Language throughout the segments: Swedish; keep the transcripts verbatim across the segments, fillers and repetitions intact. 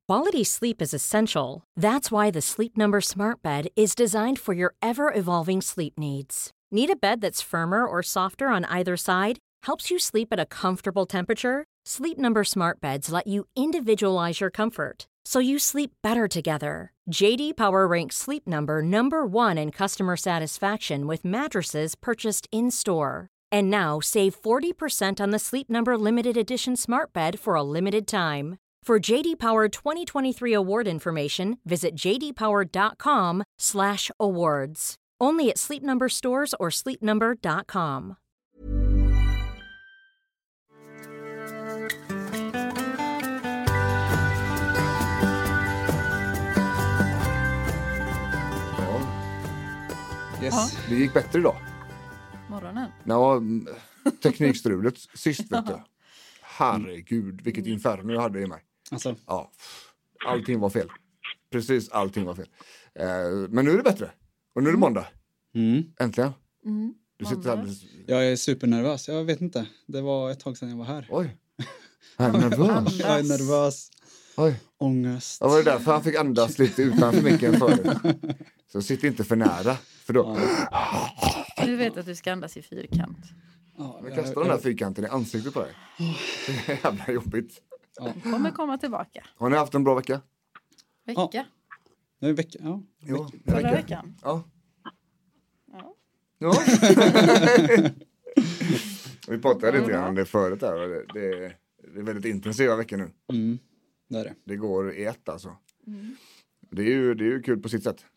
Quality sleep is essential. That's why the Sleep Number Smart Bed is designed for your ever-evolving sleep needs. Need a bed that's firmer or softer on either side? Helps you sleep at a comfortable temperature? Sleep Number Smart Beds let you individualize your comfort, so you sleep better together. J D Power ranks Sleep Number number one in customer satisfaction with mattresses purchased in-store. And now, save forty percent on the Sleep Number Limited Edition Smart Bed for a limited time. For J D Power twenty twenty-three award information, visit jdpower.com slash awards. Only at Sleep Number stores or sleep number dot com. Yes, ja. Det gick bättre idag. Morgonen? Ja, teknikstrulet sist vet du. Herregud, vilket inferno jag hade i mig. Alltså. Ja, allting var fel. Precis, allting var fel. Eh, men nu är det bättre. Och nu är det måndag. Mm. Äntligen. Mm. Du sitter här. Jag är supernervös, jag vet inte. Det var ett tag sedan jag var här. Oj. Jag är nervös. Jag är nervös. Oj. Ångest. Ja, var det därför han fick andas lite utanför micken förut. Så sitt inte för nära. För då... Ja. Du vet att du ska andas i fyrkant. Ja, men kasta den där fyrkanten i ansiktet på dig. Det är jävla jobbigt. Ja. Du kommer komma tillbaka. Har ni haft en bra vecka? Vecka? Ja. Nej, vecka. Ja. Jo, Förra vecka. veckan? Ja. Ja. Ja. Vi pratade lite grann om det förut där. Det, det, det är väldigt intensiva veckor nu. Mm, det är det. Det går i ett alltså. Mm. Det är ju, det är ju kul på sitt sätt.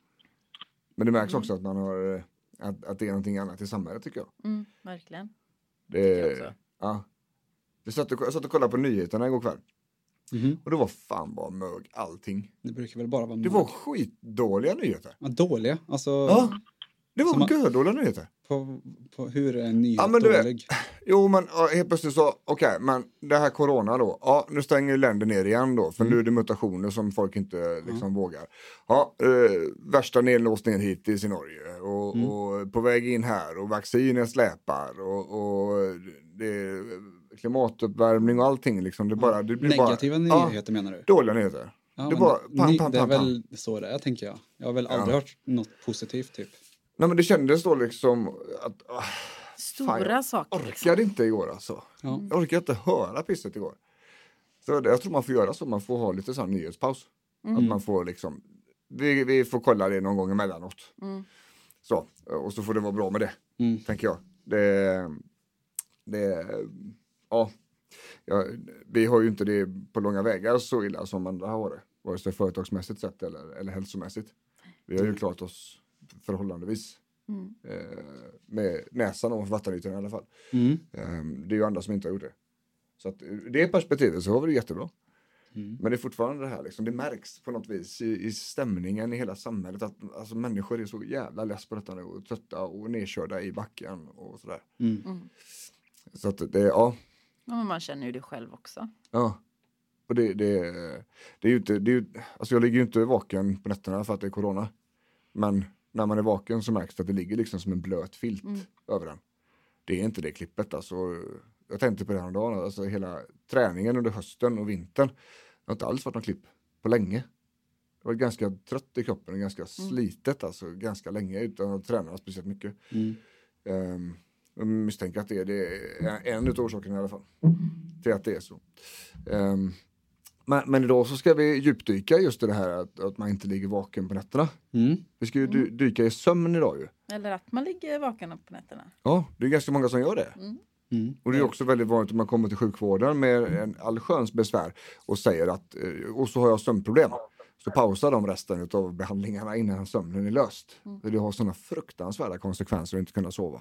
Men det märks mm. också att man har att, att det är någonting annat i samhället tycker jag. Mm, verkligen. Det, jag ja. Vi satt och, jag satt och kollade på nyheterna igår kväll. Mm. Och det var fan bara mög allting. Det brukar väl bara vara mög. Det var skitdåliga nyheter. Ja, dåliga. Alltså, ja. Det var man, gördåliga nyheter. På, på hur är en nyhet ja, men dålig? Vet, jo, men ja, helt plötsligt så, okej, okay, men det här corona då, ja, nu stänger länder ner igen då, för mm. nu är det mutationer som folk inte liksom mm. vågar. Ja, eh, värsta nedlåsningen hittills i Norge och, mm. och på väg in här och vacciner släpar och, och det är klimatuppvärmning och allting liksom. Det bara, det blir negativa bara, nyheter ja, menar du? Dåliga nyheter. Ja, det, bara, det, pam, ny, pam, det är pam, väl pam. så det är, tänker jag. Jag har väl aldrig ja. hört något positivt typ. Nej, men det kändes då liksom att... Ah, Stora fan, saker. Jag orkade liksom. inte igår alltså. Ja. Jag orkade inte höra pisset igår. Så det, jag tror man får göra så. Man får ha lite sån nyhetspaus. Mm. Att man får liksom... Vi, vi får kolla det någon gång emellanåt. Mm. Så. Och så får det vara bra med det. Mm. Tänker jag. Det... Det... Ja. ja. Vi har ju inte det på långa vägar så illa som andra har det. Vare sig företagsmässigt sett eller, eller hälsomässigt. Vi har ju klarat oss förhållandevis. Mm. Eh, med näsan och vattenytan i alla fall. Mm. Eh, det är ju andra som inte har gjort det. Så att det perspektivet så har vi det jättebra. Mm. Men det är fortfarande det här liksom, det märks på något vis i, i stämningen i hela samhället att alltså, människor är så jävla less på detta nu och trötta och nedkörda i backen och sådär. Mm. Mm. Så att det, ja. Ja, men man känner ju det själv också. Ja. Och det, det, det är ju inte, det är ju, alltså jag ligger ju inte vaken på nätterna för att det är corona. Men när man är vaken så märks det att det ligger liksom som en blöt filt mm. över den. Det är inte det klippet. Alltså, jag tänkte på det här en dag. Alltså, hela träningen under hösten och vintern. Det har inte alls varit någon klipp på länge. Jag var ganska trött i kroppen och ganska mm. slitet. Alltså, ganska länge utan att träna speciellt mycket. Mm. Um, jag misstänker att det är, det är en av orsakerna i alla fall. Till att det är så. Um, Men, men idag så ska vi djupdyka just i det här att, att man inte ligger vaken på nätterna. Mm. Vi ska ju dy, dyka i sömn idag ju. Eller att man ligger vaken på nätterna. Ja, det är ganska många som gör det. Mm. Mm. Och det är också väldigt vanligt att man kommer till sjukvården med en allsköns besvär och säger att, och så har jag sömnproblem. Så pausar de resten av behandlingarna innan sömnen är löst. Mm. För det har sådana fruktansvärda konsekvenser att inte kunna sova.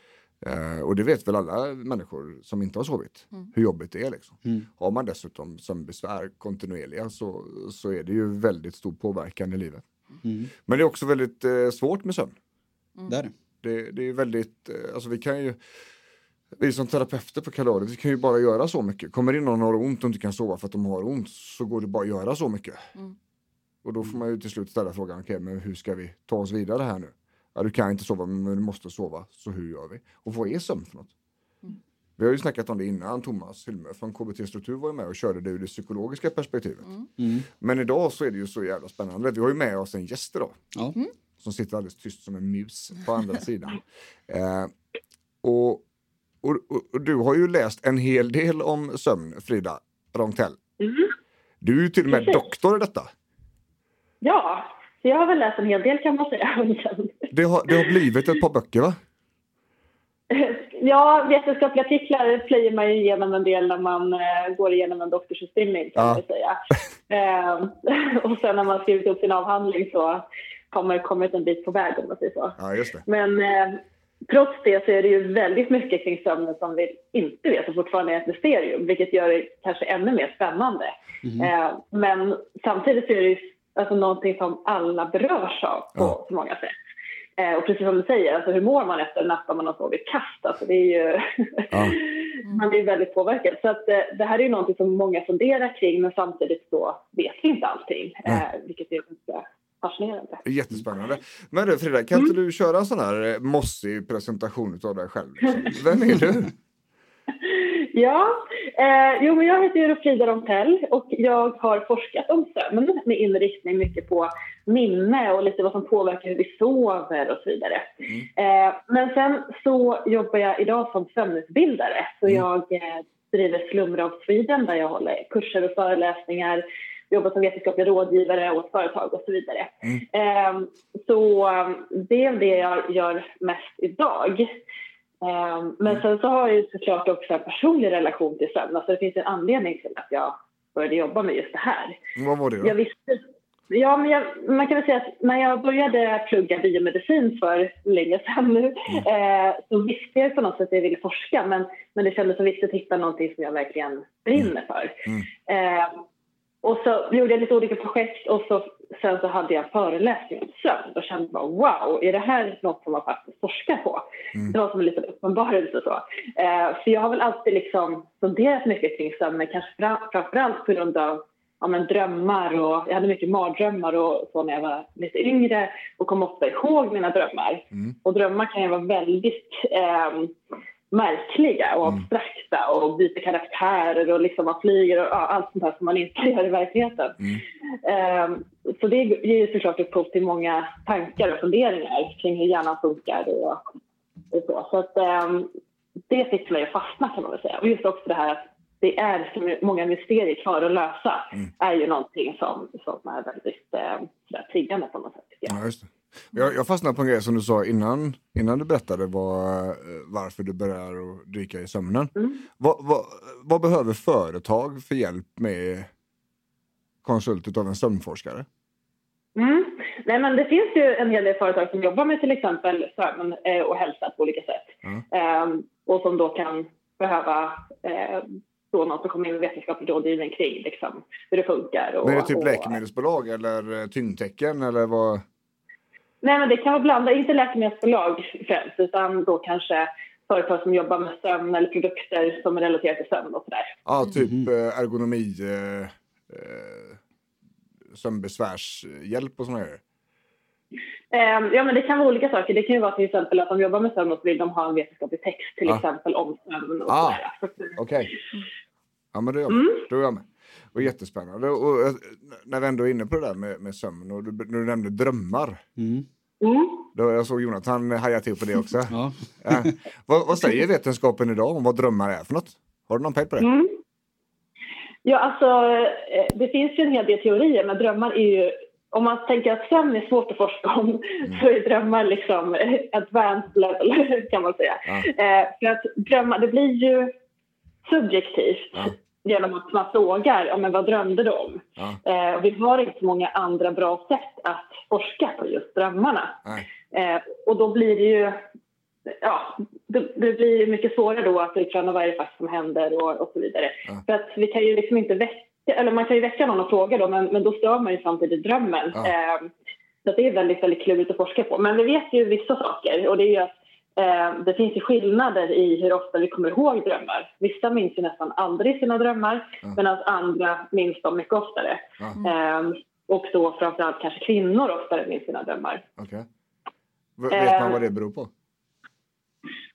Uh, och det vet väl alla människor som inte har sovit mm. hur jobbigt det är liksom. Mm. Har man dessutom som besvär kontinuerliga så, så är det ju väldigt stor påverkan i livet. Mm. Men det är också väldigt uh, svårt med sömn. Mm. Där. Det, det är väldigt, uh, alltså vi kan ju, vi som terapeuter på Kalaris, vi kan ju bara göra så mycket. Kommer in någon har ont och inte kan sova för att de har ont så går det bara att göra så mycket. Mm. Och då får man ju till slut ställa frågan, okej, okay, men hur ska vi ta oss vidare här nu? Ja, du kan inte sova men du måste sova. Så hur gör vi? Och vad är sömn för något? Mm. Vi har ju snackat om det innan. Thomas Hylme från K B T-struktur var ju med och körde det ur det psykologiska perspektivet. Mm. Mm. Men idag så är det ju så jävla spännande. Vi har ju med oss en gäst idag. Ja. Mm. Som sitter alldeles tyst som en mus på andra sidan. Eh, och, och, och du har ju läst en hel del om sömn, Frida Rongtell. Mm. Du är ju till och med Precis. doktor i detta. Ja, så jag har väl läst en hel del kan man säga. Det har, det har blivit ett par böcker, va? Ja, vetenskapliga artiklar plöjer man ju igenom en del när man eh, går igenom en doktorsutbildning kan Ja. man säga. Eh, och sen när man skrivit upp sin avhandling så har man kommit en bit på väg om man säger så. Ja, just det. Men eh, trots det så är det ju väldigt mycket kring sömnen som vi inte vet och fortfarande är ett mysterium, vilket gör det kanske ännu mer spännande. Mm. Eh, men samtidigt så är det ju alltså någonting som alla berörs av på Ja. så många sätt. Eh, och precis som du säger, alltså hur mår man efter en natt om man har sovit kast? Alltså det är ju... Ja. man blir väldigt påverkad. Så att, eh, det här är ju någonting som många funderar kring, men samtidigt så vet vi inte allting. Eh, vilket är ganska fascinerande. Jättespännande. Men du Frida, kan inte du köra en sån här eh, mossig presentation av dig själv? Liksom? Vem är du? Ja, eh, jo men jag heter ju Frida Rongtell och jag har forskat om sömn med inriktning mycket på minne och lite vad som påverkar hur vi sover och så vidare. Mm. Eh, men sen så jobbar jag idag som sömnutbildare. Så Mm. jag eh, driver Slumra of Sweden där jag håller kurser och föreläsningar, jobbar som vetenskaplig rådgivare åt företag och så vidare. Mm. Eh, så eh, det är det jag gör mest idag. Um, men sen så har jag ju såklart också en personlig relation till sömn. Alltså det finns en anledning till att jag började jobba med just det här. Vad var det då? Jag visste, ja, men jag, man kan väl säga att när jag började plugga biomedicin för länge sedan nu mm. eh, så visste jag på något sätt att jag ville forska. Men, men det kändes så viktigt att hitta någonting som jag verkligen brinner för. Mm. Eh, och så gjorde jag lite olika projekt och så, sen så hade jag föreläsning om sömn och kände bara wow, är det här något som man faktiskt forskar på? Mm. Det var som en liten uppenbarelse så. Eh, för jag har väl alltid liksom funderat mycket kring sömn, men kanske fram, framförallt på grund av ja, men drömmar och jag hade mycket mardrömmar och så när jag var lite yngre och kom ofta ihåg mina drömmar. Mm. Och drömmar kan ju vara väldigt eh, märkliga och Mm. abstrakta och byter karaktärer och liksom man flyger och ja, allt sånt här som man inte gör i verkligheten. Mm. Eh, så det ger ju såklart upphov till många tankar och funderingar kring hur hjärnan funkar och, och så. Så att eh, det fick mig att fastna kan man väl säga. Och just också det här att det är så många mysterier kvar att lösa Mm. är ju någonting som, som är väldigt eh, triggande på något sätt. Ja. Ja, just det. Jag, jag fastnade på en grej som du sa innan, innan du berättade var, eh, varför du börjar att dyka i sömnen. Mm. Vad, vad, vad behöver företag för hjälp med konsult av en sömnforskare? Mm. Nej, men det finns ju en hel del företag som jobbar med till exempel sömn eh, och hälsa på olika sätt. Mm. Eh, och som då kan behöva eh, då någon som kommer in med vetenskaplig rådgivning kring liksom, hur det funkar. Och, Men är det typ och, läkemedelsbolag eller eh, tyngdtecken eller vad? Nej, men det kan vara blandat. Inte läkemedelsbolag främst, utan då kanske företag som jobbar med sömn eller produkter som är relaterade till sömn och sådär. Ja, typ eh, ergonomi, eh, eh, sömnbesvärshjälp och sådana här. Eh, ja, men det kan vara olika saker. Det kan ju vara till exempel att de jobbar med sömn och så vill de ha en vetenskaplig text till Ah. exempel om sömn och Ah. sådär. Okej. Okay. Ja, men då är jag med. Mm. Då är jag med. Och jättespännande. Och, eh, när vi ändå är inne på det där med, med sömn och du, du nämnde drömmar. Mm. Mm. Då jag såg Jonathan haja till på det också. Ja. Ja. Vad, vad säger vetenskapen idag om vad drömmar är för något? Har du någon pejl på det? Mm. Ja, alltså eh, det finns ju en hel del teorier, men drömmar är ju, om man tänker att sömn är svårt att forska om, mm. så är drömmar liksom eh, advanced level kan man säga. Ja. Eh, för att drömmar, det blir ju subjektivt Ja. genom att man frågar, ja, men vad drömde du om? Ja. Eh, och vi har inte så många andra bra sätt att forska på just drömmarna. Nej. Eh, och då blir det ju, ja, det, det blir mycket svårare då att utröna vad är det faktiskt som händer och, och så vidare. Ja. För att vi kan ju liksom inte väcka, eller man kan ju väcka någon och fråga då, men, men då stör man ju samtidigt drömmen. Ja. Eh, så att det är väldigt, väldigt klurigt att forska på. Men vi vet ju vissa saker, och det är ju att eh, det finns ju skillnader i hur ofta vi kommer ihåg drömmar. Vissa minns ju nästan aldrig sina drömmar, Ja. medan andra minns dem mycket oftare. Ja. Eh, och då framförallt kanske kvinnor oftare minns sina drömmar. Okej. V- vet man vad det beror på?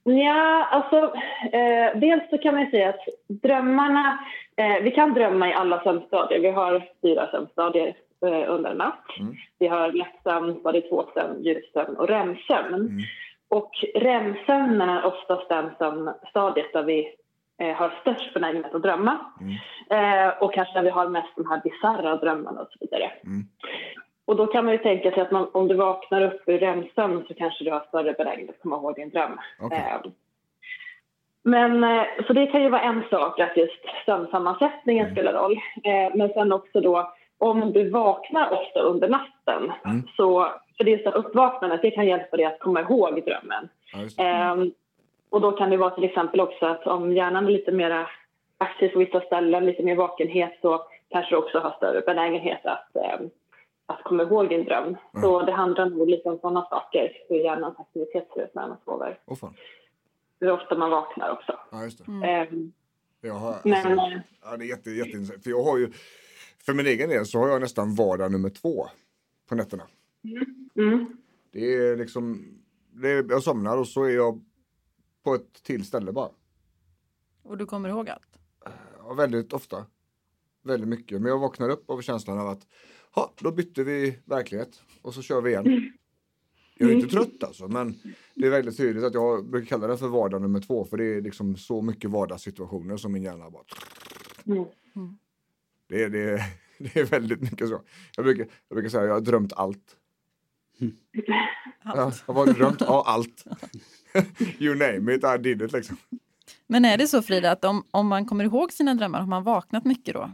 Ja, alltså eh, dels så kan man säga att drömmarna, eh, vi kan drömma i alla sömnstadier. Vi har fyra sömnstadier eh, under en natt. Mm. Vi har lättsömn, stadie två-sömn, djupsömn och REM-sömn. Mm. Och REM-sömnen är oftast den sömnstadiet där vi eh, har störst benägenhet att drömma. Mm. Eh, och kanske där vi har mest de här bizarra drömmarna och så vidare. Mm. Och då kan man ju tänka sig att man, om du vaknar upp ur REM-sömn så kanske du har större benägenhet att komma ihåg din dröm. Okay. Eh, men eh, så det kan ju vara en sak att just sömnsammansättningen mm. spelar roll. Eh, men sen också då om du vaknar ofta under natten mm. så för det är så uppvaknandet, det kan hjälpa dig att komma ihåg drömmen. Ja, eh, och då kan det vara till exempel också att om hjärnan är lite mer aktiv på vissa ställen, lite mer vakenhet, så kanske du också har större benägenhet att eh, att komma ihåg din dröm. Mm. Så det handlar nog lite om sådana saker. Hur hjärnans aktivitet ser ut när man sover. Oh, fan. Hur ofta man vaknar också. Ja, just det. Mm. Um, jag har, men, alltså, ja, det är jätte, jätteintressant. För jag har ju, för min egen del så har jag nästan vardag nummer två på nätterna. Mm. Mm. Det är liksom, det är, jag somnar och så är jag på ett till ställe bara. Och du kommer ihåg allt? Ja, väldigt ofta. Väldigt mycket. Men jag vaknar upp av känslan av att ja, då bytte vi verklighet och så kör vi igen. Jag är inte trött alltså, men det är väldigt tydligt att jag brukar kalla det för vardag nummer två, för det är liksom så mycket vardagssituationer som min hjärna bara... Mm. Det, är, det, är, det är väldigt mycket så. Jag brukar, jag brukar säga att jag har drömt allt. allt. Jag har drömt av allt. You name it, I did it liksom. Men är det så, Frida, att om, om man kommer ihåg sina drömmar, har man vaknat mycket då?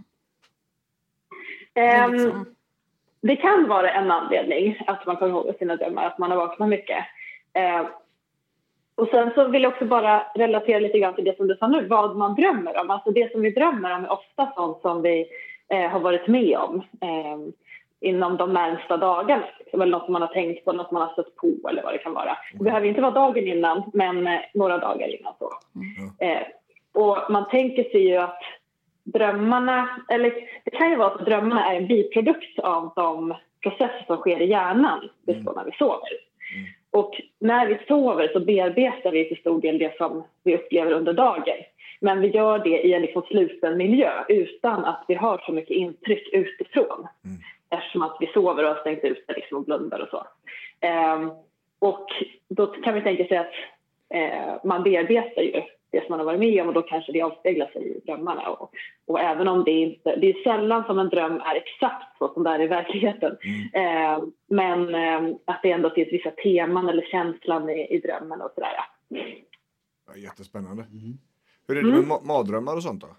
Um, liksom... Det kan vara en anledning att man kommer ihåg sina drömmar, att man har vaknat mycket. Uh, och sen så vill jag också bara relatera lite grann till det som du sa nu, vad man drömmer om. Alltså det som vi drömmer om är ofta sånt som vi uh, har varit med om uh, inom de närmsta dagarna. Eller något som man har tänkt på, något som man har sett på eller vad det kan vara. Det behöver inte vara dagen innan, men uh, några dagar innan så. Mm. Uh, och man tänker sig ju att drömmarna, eller det kan ju vara att drömmarna är en biprodukt av de processer som sker i hjärnan mm. när vi sover. Mm. Och när vi sover så bearbetar vi till stor del det som vi upplever under dagen. Men vi gör det i en liksom sluten miljö utan att vi har så mycket intryck utifrån. Mm. Eftersom att vi sover och har stängt ute liksom och blundar och så. Um, och då kan vi tänka sig att uh, man bearbetar ju det som man har varit med om, och då kanske det avspeglar sig i drömmarna. Och, och även om det inte, det är sällan som en dröm är exakt så som det är i verkligheten. Mm. Eh, men eh, att det ändå finns vissa teman eller känslan i, i drömmen och sådär. Ja, jättespännande. Mm. Hur är det med mm. ma- mardrömmar och sånt då?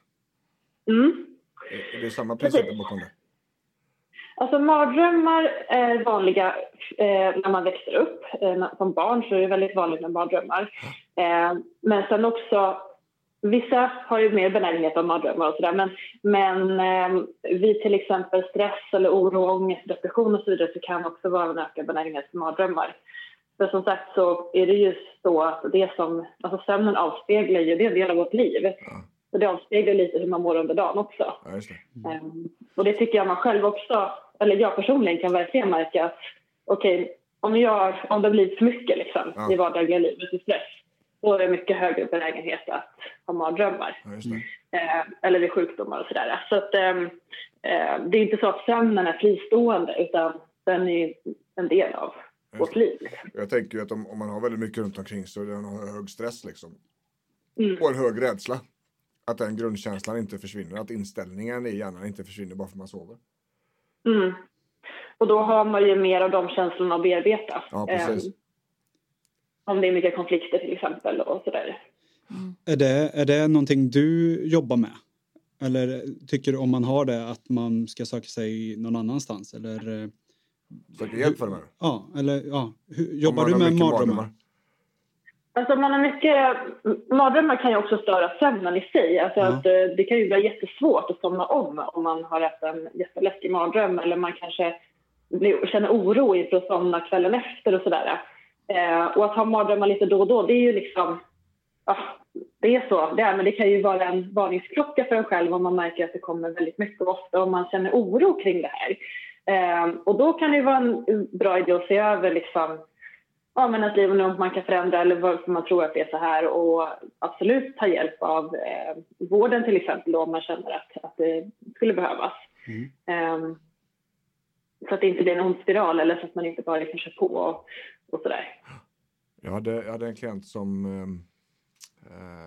Mm. Är, är det samma princip bakom det? Alltså mardrömmar är vanliga eh, när man växer upp. Eh, som barn så är det väldigt vanligt med mardrömmar. Eh, men sen också, vissa har ju mer benägenhet av mardrömmar och sådär. Men, men eh, vid till exempel stress eller oro, ångest, depression och så vidare så kan också vara en ökad benägenhet för mardrömmar. För som sagt så är det ju så att det som, alltså sömnen avspeglar ju, det är en del av vårt liv. Ja. Så det avspeglar lite hur man mår under dagen också. Ja, just det. Mm. Um, och det tycker jag man själv också, eller jag personligen kan verkligen märka att okej, okay, om, jag, om det blir för mycket liksom, ja. i vardagliga livet i stress, då är det mycket högre benägenhet att ha mardrömmar. Ja, just det. Uh, eller vid sjukdomar och sådär. Så att, um, uh, det är inte så att sömnen är fristående, utan den är en del av vårt liv. Jag tänker ju att om, om man har väldigt mycket runt omkring så är det en hög stress liksom. Mm. Och en hög rädsla. Att den grundkänslan inte försvinner. Att inställningen i hjärnan inte försvinner bara för att man sover. Mm. Och då har man ju mer av de känslorna att bearbeta. Ja, precis. Um, om det är mycket konflikter till exempel och sådär. Mm. Är det, är det någonting du jobbar med? Eller tycker du om man har det att man ska söka sig någon annanstans? Eller... Söka hjälp för det här? Ja, eller ja. Hur, jobbar du med mardrömmar? Alltså man har mycket, mardrömmar kan ju också störa sömnen i sig. Alltså ja. att det kan ju vara jättesvårt att somna om om man har haft en jätteläskig mardröm. Eller man kanske blir, känner oro inför att somna kvällen efter och sådär. Eh, och att ha mardrömmar lite då och då, det är ju liksom, ja, det är så. Det är, men det kan ju vara en varningsklocka för en själv om man märker att det kommer väldigt mycket och ofta. Om man känner oro kring det här. Eh, och då kan det ju vara en bra idé att se över liksom, ja, men att liv och något man kan förändra eller varför man tror att det är så här, och absolut ta hjälp av eh, vården till exempel då, om man känner att, att det skulle behövas. Mm. Um, så att det inte blir en ond spiral eller så att man inte bara kanske på och, och sådär. Jag hade, jag hade en klient som eh,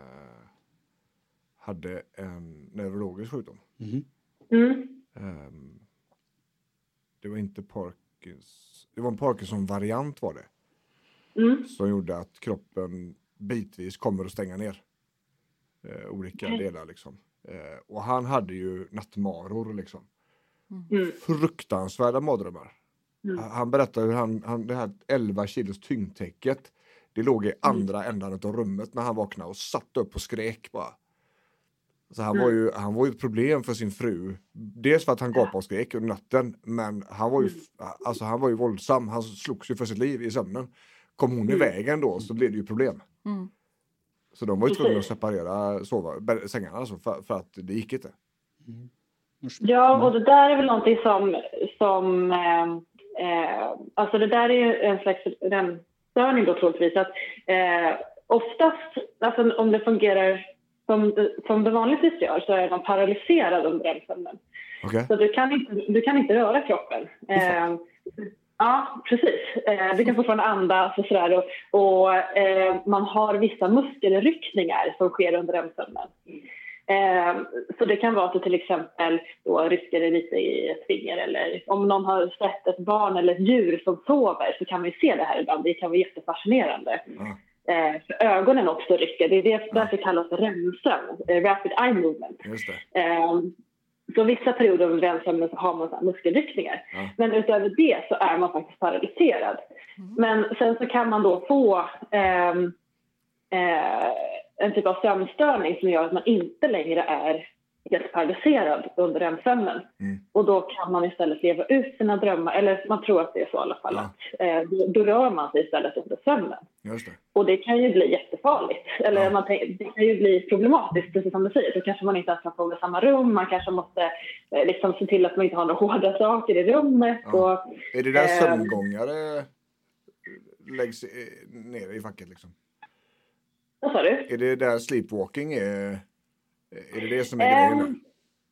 hade en neurologisk sjukdom. Mm. Mm. Um, det var inte Parkins, det var en Parkinson-variant var det. Mm. Som gjorde att kroppen bitvis kommer att stänga ner eh, olika mm. delar liksom. Eh, och han hade ju nattmaror liksom. Mm. Fruktansvärda mardrömmar. Mm. Han berättade hur han, han det här elva kilos tyngdtäcket, det låg i andra mm. ändan av rummet när han vaknade och satt upp och skrek bara. Så han, mm. var ju, han var ju ett problem för sin fru. Dels för att han gapade och skrek under natten, men han var ju, mm. alltså han var ju våldsam. Han slogs ju för sitt liv i sömnen. Kom hon mm. i vägen då så blev det ju problem. Mm. Så de var ju tvungna att separera sova, sängarna alltså, för, för att det gick inte. Mm. Ja, och det där är väl någonting som, som eh, eh, alltså det där är ju en slags REM-störning då troligtvis. Att eh, oftast, alltså om det fungerar som, som det vanligtvis gör, så är man paralyserad under REM-sömnen. Okay. Så du kan inte, du kan inte röra kroppen. Eh, ja, precis. Eh, du kan fortfarande andas och sådär. Och, och eh, man har vissa muskelryckningar som sker under REM-sömnen. Eh, så det kan vara att du till exempel då rycker det lite i ett finger, eller om någon har sett ett barn eller ett djur som sover, så kan vi se det här ibland. Det kan vara jättefascinerande. Mm. Eh, för ögonen också rycker. Det är det därför kallas REM-sömn, eh, Rapid Eye Movement. Just det. Eh, så vissa perioder av REM-sömnen så har man så här muskelryckningar. Mm. Men utöver det så är man faktiskt paralyserad. Mm. Men sen så kan man då få eh, eh, en typ av sömnstörning som gör att man inte längre är helt paralyserad under REM-sömnen. Mm. Och då kan man istället leva ut sina drömmar, eller man tror att det är så i alla fall. Ja. Att, eh, då, då rör man sig istället under sömnen. Just det. Och det kan ju bli jättefarligt. Eller ja. man tänk, det kan ju bli problematiskt, precis som du säger. Då kanske man inte ens kan få i samma rum. Man kanske måste eh, liksom se till att man inte har några hårda saker i rummet. Ja. Och, är det där eh, sömngångare läggs ner i facket liksom? Vad sa du? Är det där sleepwalking är, är det det som är um, grejen?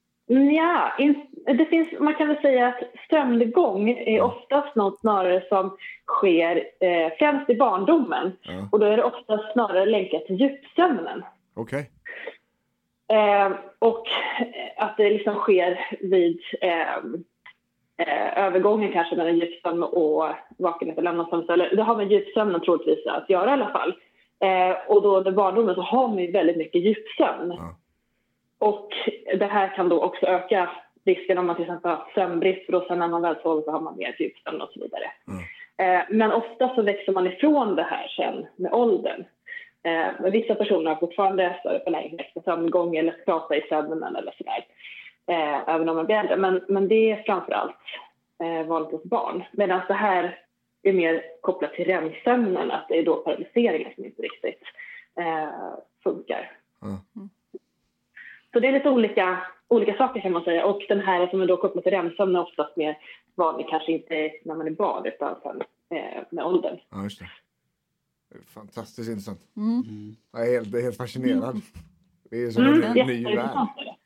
Ja, in, det finns, man kan väl säga att sömngång är ja. oftast något snarare som sker eh, främst i barndomen. Ja. Och då är det oftast snarare länkat till djupsömnen. Okej. Okay. Eh, och att det liksom sker vid eh, eh, övergången kanske mellan djupsömn och vakenhet eller lämnarsömn. Eller det har med djupsömnen troligtvis att göra i alla fall. Eh, och då under barndomen så har man ju väldigt mycket djupsömn. Ja. Och det här kan då också öka risken om man till exempel har sömnbrist, för då sen när man väl sover så har man mer djupsömn och så vidare. Mm. Eh, men ofta så växer man ifrån det här sen med åldern. Eh, men vissa personer har fortfarande större benägenhet för sömngång eller prata i sömnen eller sådär. Eh, även om man blir äldre. Men, men det är framförallt eh, vanligt hos barn. Medan det här är mer kopplat till REM-sömnen, att det är då paralyseringen som inte riktigt eh, funkar. Mm. Så det är lite olika, olika saker kan man säga. Och den här som är då kopplad till REM-sömnen är oftast mer vanlig, kanske inte när man är barn utan sen, eh, med åldern. Ja, just det. Det är fantastiskt intressant. Mm. Jag är helt, helt fascinerad. Det är som en mm, ny värld.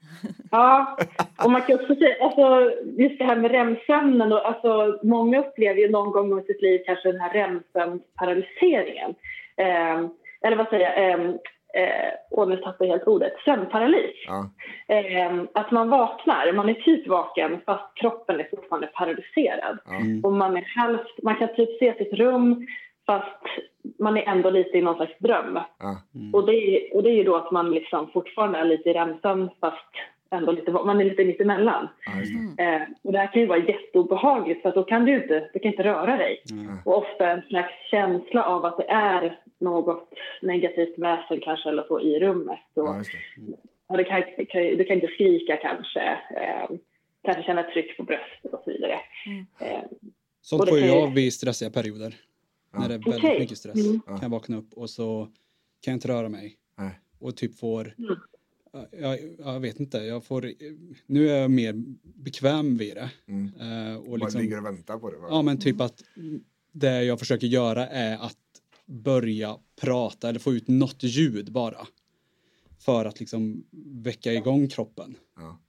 Ja, och man kan också säga, alltså, just det här med REM-sömnen. Och, alltså, många upplever ju någon gång i sitt liv kanske den här REM-sömnparalyseringen. Eh, eller vad säger jag? Eh, Eh, och nu tappar jag helt ordet, sömnparalys. Ja. Eh, att man vaknar, man är typ vaken fast kroppen är fortfarande paralyserad. Mm. Och man är halvt, man kan typ se sitt rum fast man är ändå lite i någon slags dröm. Ja. Mm. Och, det är, och det är ju då att man liksom fortfarande är lite i REM-sömn fast ändå lite, man är lite mitt emellan. Mm. Eh, och det här kan ju vara jätteobehagligt, för att då kan du inte, du kan inte röra dig. Mm. Och ofta en slags känsla av att det är något negativt väsen kanske eller så i rummet. Och, ja, mm. och det kan, kan, du kan inte skrika kanske. Eh, kanske känna ett tryck på bröstet och så vidare. Mm. Eh, Sånt får jag vid stressiga perioder. Ja. När det är väldigt okay. mycket stress. Mm. Kan jag vakna upp och så kan jag inte röra mig. Nej. Och typ får... Mm. Jag, jag vet inte, jag får, nu är jag mer bekväm vid det. Mm. Uh, och man liksom, ligger och väntar på det, va? Ja, men typ att det jag försöker göra är att börja prata eller få ut något ljud bara. För att liksom väcka igång kroppen. Ja.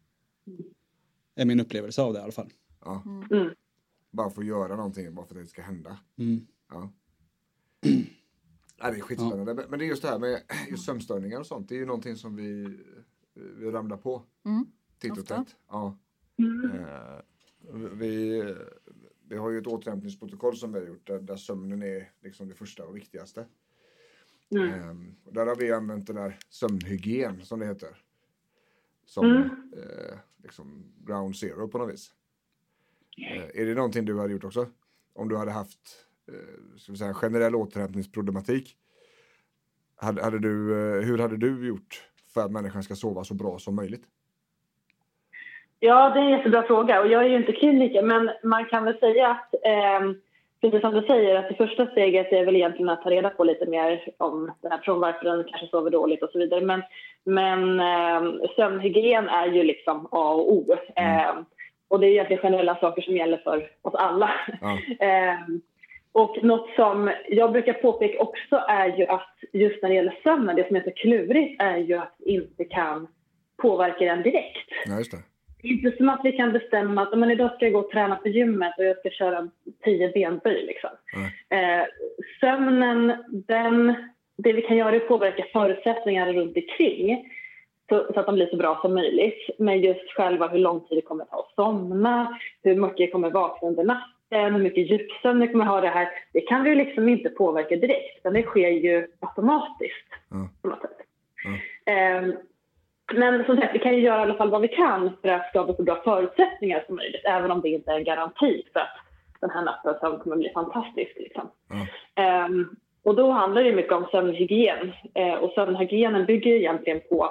Är min upplevelse av det i alla fall. Ja. Mm. Bara få göra någonting, bara för att det ska hända. Mm. Ja. Ja, det är skitspännande. Ja. Men det är just det här med just sömnstörningar och sånt. Det är ju någonting som vi, vi ramlar på. Mm. Titt och Ofta. tätt. Ja. Mm. Eh, vi, vi har ju ett återhämtningsprotokoll som vi har gjort. Där, där sömnen är liksom det första och viktigaste. Mm. Eh, och där har vi använt den här sömnhygien som det heter. Som Mm. eh, liksom ground zero på något vis. Eh, är det någonting du hade gjort också? Om du hade haft eh, ska vi säga, generell återhämtningsproblematik. Hade, hade du, eh, hur hade du gjort för att människan ska sova så bra som möjligt? Ja, det är en jättebra fråga och jag är ju inte kliniker, men man kan väl säga att eh, precis som du säger att det första steget är väl egentligen att ta reda på lite mer om den här från varför den kanske sover dåligt och så vidare. Men, men eh, sömnhygien är ju liksom A och O. Eh, och det är egentligen generella saker som gäller för oss alla. Ja. eh, och något som jag brukar påpeka också är ju att just när det gäller sömnen, det som är så klurigt är ju att vi inte kan påverka den direkt. Ja, just det. Det är inte som att vi kan bestämma att men idag ska jag gå och träna på gymmet och jag ska köra tio benböj. Liksom. Mm. Eh, sömnen, den, det vi kan göra är att påverka förutsättningar runt omkring så, så att de blir så bra som möjligt. Men just själva hur lång tid det kommer att ta att somna, hur mycket det kommer att vakna under natten, hur mycket djupsömn det kommer att ha det här. Det kan vi liksom inte påverka direkt, utan det sker ju automatiskt mm. på något sätt. Mm. Eh, Men som sagt, vi kan ju göra i alla fall vad vi kan för att skapa så bra förutsättningar som möjligt. Även om det inte är en garanti för att den här natten sömn kommer att bli fantastisk. Liksom. Mm. Um, och då handlar det mycket om sömnhygien. Uh, och sömnhygienen bygger egentligen på,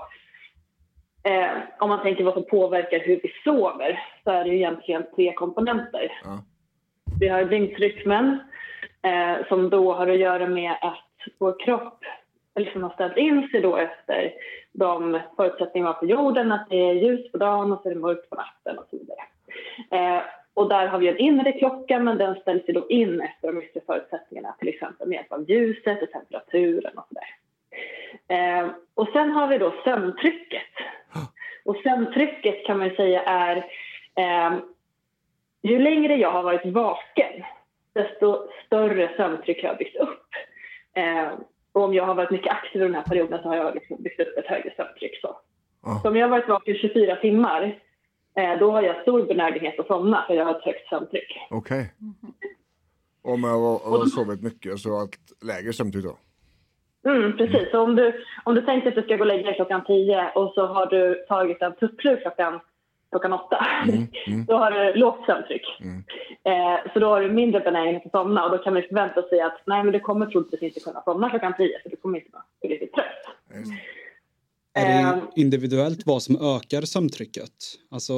uh, om man tänker vad som påverkar hur vi sover, så är det egentligen tre komponenter. Mm. Vi har dygnsrytmen uh, som då har att göra med att vår kropp liksom har ställt in sig då efter de förutsättningar på jorden, att det är ljus på dagen och så är det mörkt på natten och så vidare. Eh, och där har vi en inre klocka, men den ställs sig då in efter de yttre förutsättningarna, till exempel med hjälp av ljuset och temperaturen och sådär. Eh, och sen har vi då sömntrycket. Och sömntrycket kan man säga är eh, ju längre jag har varit vaken, desto större sömntryck har jag byggt upp. Eh, Och om jag har varit mycket aktiv i den här perioden så har jag liksom byggt upp ett högre sömntryck. Så. Oh. så om jag har varit vaken tjugofyra timmar, eh, då har jag stor benägenhet att somna för jag har ett högt sömntryck. Okej. Okay. Mm-hmm. Om jag har, har sovit mycket så har jag ett lägre sömntryck då? Mm, precis. Mm. Så om du, om du tänkte att du ska gå och lägga dig klockan tio och så har du tagit en tupplur klockan, klockan åtta, mm. Mm. då har du lågt sömntryck. Mm. Eh, så då har du mindre benägenhet att somna och då kan man förvänta sig att nej, men du kommer troligtvis inte kunna somna klockan tio för du kommer inte vara riktigt trött. Mm. Är det individuellt vad som ökar sömntrycket? Alltså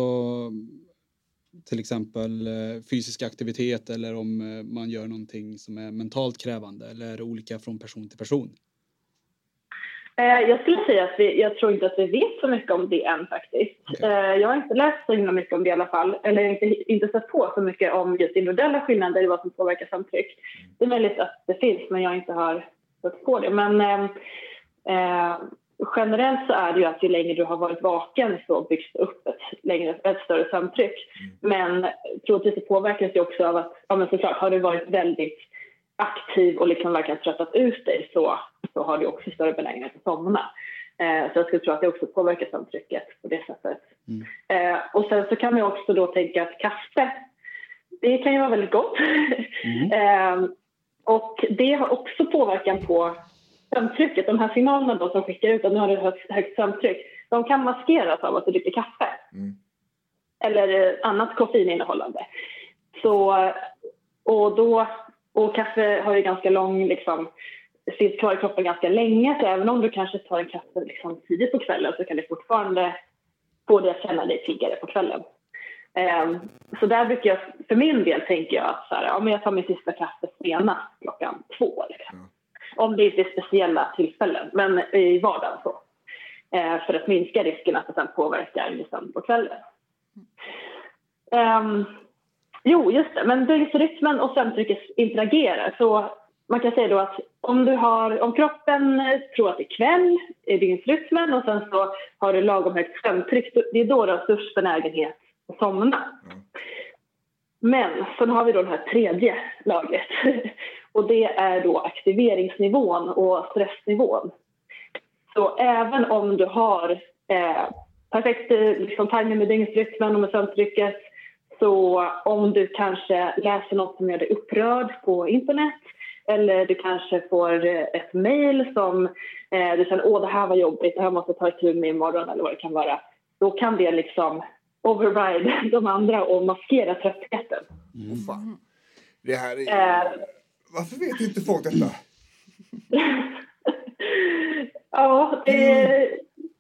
till exempel fysisk aktivitet eller om man gör någonting som är mentalt krävande, eller är det olika från person till person? Jag skulle säga att vi, jag tror inte att vi vet så mycket om det än faktiskt. Okay. Jag har inte läst så himla mycket om det i alla fall. Eller inte, inte sett på så mycket om just individuella skillnader i vad som påverkar sömntryck. Det är möjligt att det finns, men jag inte har sett på det. Men eh, generellt så är det ju att ju längre du har varit vaken så byggs det upp ett, längre, ett större sömntryck. Men troligtvis påverkas det också av att, ja men såklart, har du varit väldigt aktiv och liksom verkligen tröttat ut dig så, så har du också större benägenhet att somna. Eh, så jag skulle tro att det också påverkar sömntrycket på det sättet. Mm. Eh, och sen så kan man också då tänka att kaffe, det kan ju vara väldigt gott. Mm. eh, och det har också påverkan på sömntrycket. De här signalerna då som skickar ut att nu har du högt, högt sömntryck, de kan maskeras av att du dricker kaffe. Mm. Eller annat koffeininnehållande. Så, och då... Och kaffe har ju ganska lång, liksom, finns kvar i kroppen ganska länge. Så även om du kanske tar en kaffe liksom, tidigt på kvällen så kan det fortfarande få dig att känna dig piggare på kvällen. Um, så där brukar jag, för min del tänker jag att så här, ja, men jag tar min sista kaffe senast klockan två. Liksom. Mm. Om det inte är speciella tillfällen, men i vardagen så. Uh, för att minska risken att det sen påverkar liksom, på kvällen. Um, Jo, just det. Men dygnsrytmen och sömntrycket interagerar. Så man kan säga då att om du har, om kroppen tror att det är kväll i dygnsrytmen och sen så har du lagom högt sömntryck, det är då du har störst benägenhet att somna. Mm. Men sen har vi då det här tredje lagret och det är då aktiveringsnivån och stressnivån. Så även om du har eh, perfekt liksom, timing med dygnsrytmen och med sömntrycket, så om du kanske läser något som gör dig upprörd på internet eller du kanske får ett mejl som eh, du känner åh det här var jobbigt, det här måste jag ta itu med imorgon eller vad det kan vara. Då kan det liksom override de andra och maskera tröttheten. Mm. Oh, fan. Det här är... Eh, Varför vet inte folk detta? ja, det...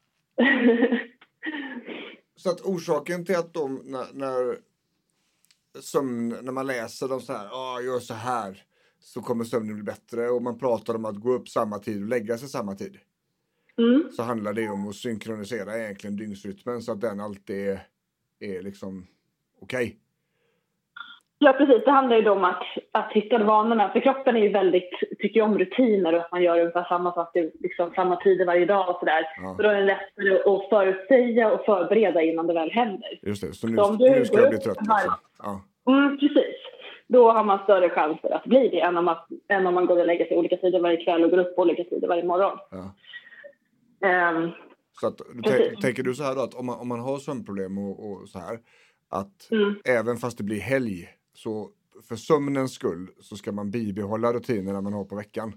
Så att orsaken till att de när, när, som, när man läser dem så här, ja ah, gör så här så kommer sömnen bli bättre och man pratar om att gå upp samma tid och lägga sig samma tid. Mm. Så handlar det om att synkronisera egentligen dygnsrytmen så att den alltid är, är liksom okej. Okay. Ja, precis. Det handlar ju om att, att hitta vanorna. För kroppen är ju väldigt, tycker om rutiner och att man gör ungefär samma sak liksom, samma tider varje dag och sådär. Ja. Så då är det lättare att förutsäga och förbereda innan det väl händer. Just det, så nu, så nu ska jag bli trött. Liksom. Ja. Mm, precis. Då har man större chanser att bli det än om man, än om man går och lägger sig olika tider varje kväll och går upp på olika tider varje morgon. Ja. Um, så att, t- tänker du så här då att om man, om man har sömnproblem och, och så här att mm. även fast det blir helg så för sömnens skull så ska man bibehålla rutinerna man har på veckan?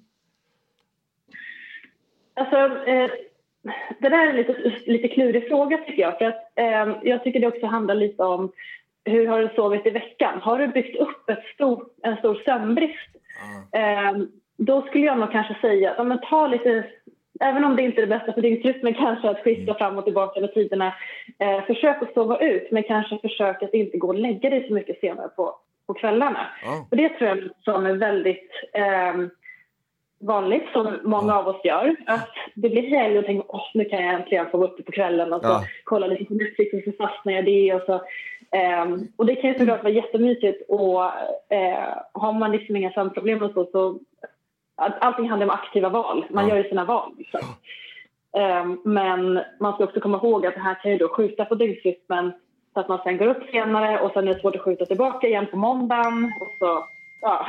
Alltså, eh, det där är en lite, lite klurig fråga tycker jag. För att, eh, jag tycker det också handlar lite om hur har du sovit i veckan? Har du byggt upp ett stor, en stor sömnbrist? Ah. Eh, då skulle jag nog kanske säga, ja, men ta lite... Även om det inte är det bästa för dygnsrytmen kanske att skifta fram och tillbaka med tiderna. Eh, försök att sova ut men kanske försök att inte gå och lägga dig så mycket senare på, på kvällarna. Oh. Och det tror jag som är väldigt eh, vanligt som många oh. av oss gör. Att det blir helg och tänker åh nu kan jag äntligen få upp på kvällen och så oh. kolla lite på Netflix och så fastnar jag det. Och, så, eh, och det kan ju såklart vara jättemysigt och eh, har man liksom inga sömnproblem och så så allting handlar om aktiva val. Man ja. gör ju sina val. Liksom. Um, men man ska också komma ihåg att det här kan ju då skjuta på dygnsrytmen så att man sen går upp senare och sen är det svårt att skjuta tillbaka igen på måndagen. Och så, ja.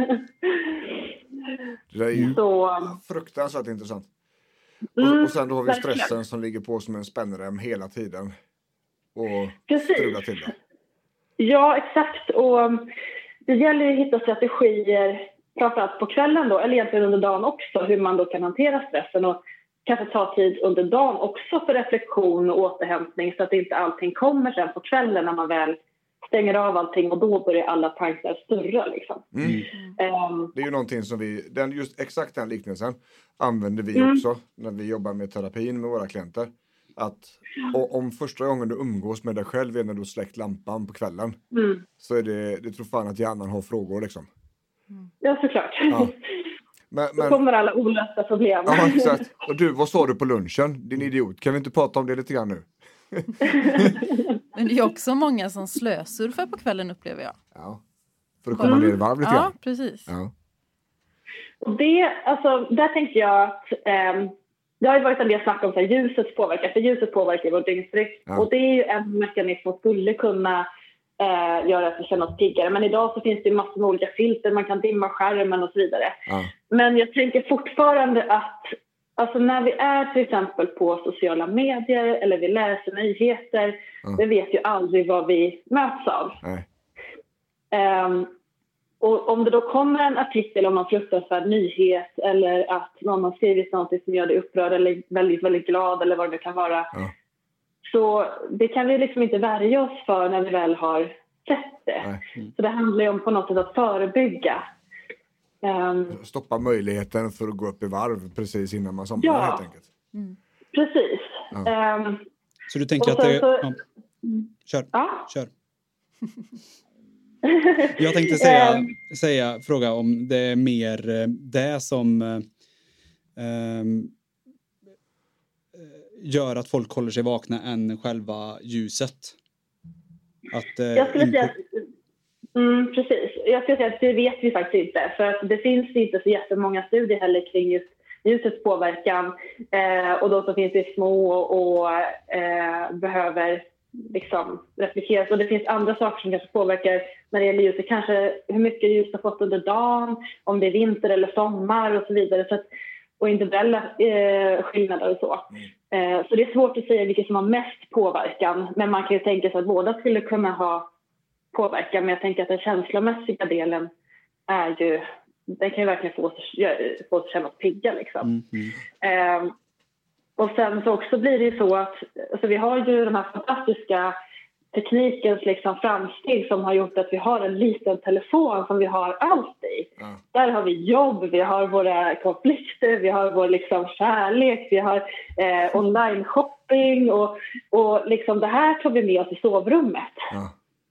Det är ju så, fruktansvärt intressant. Mm, och, och sen då har vi stressen verkligen. Som ligger på som en spännrem hela tiden. Och strular till det. Ja, exakt. Och det gäller ju att hitta strategier framförallt på kvällen då, eller egentligen under dagen också, hur man då kan hantera stressen och kanske ta tid under dagen också för reflektion och återhämtning så att inte allting kommer sen på kvällen när man väl stänger av allting och då börjar alla tankar större liksom. Mm. Um, det är ju någonting som vi, den, just exakt den liknelsen använder vi mm. också när vi jobbar med terapin med våra klienter. Att och, om första gången du umgås med dig själv är när du släckt lampan på kvällen mm. så är det, det tror fan att hjärnan har frågor liksom. Ja, såklart. Ja. Men, men... Då kommer alla olösta problem. Ja, exakt. Och du, vad sa du på lunchen? Din idiot. Kan vi inte prata om det lite grann nu? Men det är också många som slösurfar på kvällen upplever jag. Ja, för att komma mm. ner i varv lite ja, grann. Precis. Ja, precis. Det, alltså, där tänkte jag att eh, det har ju varit en del snack om så här, ljusets påverkan. För ljuset påverkar vår dygnsrytm. Ja. Och det är ju en mekanism som skulle kunna Eh, göra att vi känner oss piggare. Men idag så finns det ju massor med olika filter. Man kan dimma skärmen och så vidare. Ja. Men jag tänker fortfarande att alltså när vi är till exempel på sociala medier eller vi läser nyheter. Ja. Vi vet ju aldrig vad vi möts av. Um, och om det då kommer en artikel om någon fruktansvärd nyhet eller att någon har skrivit något som gör dig upprörd eller väldigt, väldigt glad eller vad det kan vara. Ja. Så det kan vi liksom inte värja oss för när vi väl har sett det. Mm. Så det handlar ju om på något sätt att förebygga. Um, Stoppa möjligheten för att gå upp i varv precis innan man somnar ja, helt enkelt. Mm. Precis. Ja. Um, så du tänker att det... Så, ja. Kör, ja. kör. Jag tänkte säga, säga, fråga om det är mer det som... Um, gör att folk håller sig vakna än själva ljuset. Att, eh, jag skulle säga att Mm, precis. Jag ska säga att det vet vi faktiskt inte. För att det finns inte så jättemånga studier heller kring just ljusets påverkan. Eh, och då så finns det små och, och eh, behöver liksom replikeras. Och det finns andra saker som kanske påverkar när det gäller ljuset. Kanske hur mycket ljus har fått under dagen, om det är vinter eller sommar och så vidare. Så att, och individuella eh, skillnader och så. Eh, så det är svårt att säga vilket som har mest påverkan. Men man kan ju tänka sig att båda skulle kunna ha påverkan. Men jag tänker att den känslomässiga delen är ju, den kan ju verkligen få oss, få oss att känna oss pigga liksom. Mm, mm. Eh, och sen så också blir det ju så att alltså vi har ju den här fantastiska teknikens liksom framsteg som har gjort att vi har en liten telefon som vi har allt i. Mm. Där har vi jobb, vi har våra konflikter, vi har vår liksom kärlek, vi har eh, online shopping och, och liksom det här tar vi med oss i sovrummet. Mm.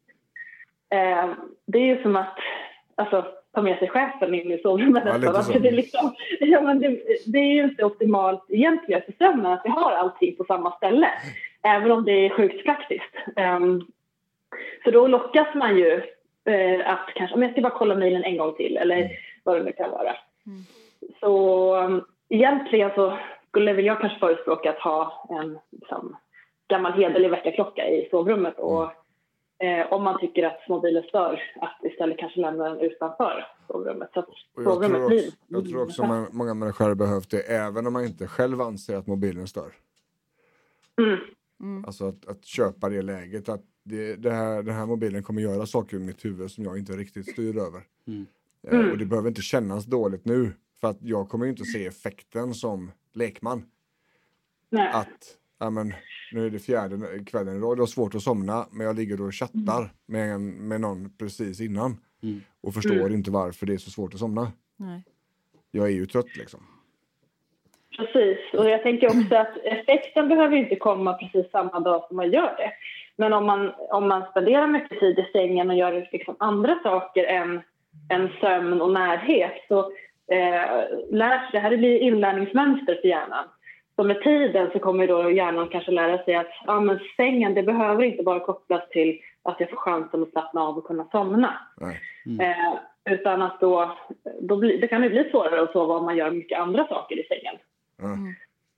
Eh, det är ju som att alltså, ta med sig chefen in i sovrummet. Ja, alltså, det, är liksom, ja, men det, det är ju inte optimalt egentligen för sömnen att vi har allting på samma ställe. Även om det är sjukt praktiskt. Um, så då lockas man ju uh, att kanske, om jag ska bara kolla mejlen en gång till eller mm. vad det nu kan vara. Mm. Så um, egentligen så skulle väl jag kanske förespråka att ha en liksom, gammal hederlig väckarklocka i sovrummet och Eh, om man tycker att mobilen stör, att istället kanske lämna den utanför sovrummet. Så att jag, sovrummet tror också, jag tror också man, många människor har behövt det, även om man inte själv anser att mobilen stör. Mm. Mm. Alltså att, att köpa det läget, att det, det här, den här mobilen kommer göra saker i mitt huvud som jag inte riktigt styr över. Mm. Eh, mm. Och det behöver inte kännas dåligt nu, för att jag kommer ju inte se effekten som lekman. Nej. Att ja, men, nu är det fjärde kvällen idag. Det är svårt att somna. Men jag ligger och chattar mm. med, en, med någon precis innan. Mm. Och förstår mm. inte varför det är så svårt att somna. Nej. Jag är ju trött liksom. Precis. Och jag tänker också att effekten behöver inte komma precis samma dag som man gör det. Men om man, om man spenderar mycket tid i sängen och gör liksom andra saker än, än sömn och närhet. Så eh, lär, det här blir inlärningsmönster för hjärnan. Så med tiden så kommer då hjärnan kanske lära sig att ja, men sängen, det behöver inte bara kopplas till att jag får chansen att slappna av och kunna somna. Mm. Eh, utan att då, då bli, det kan ju bli svårare att sova om man gör mycket andra saker i sängen. Mm.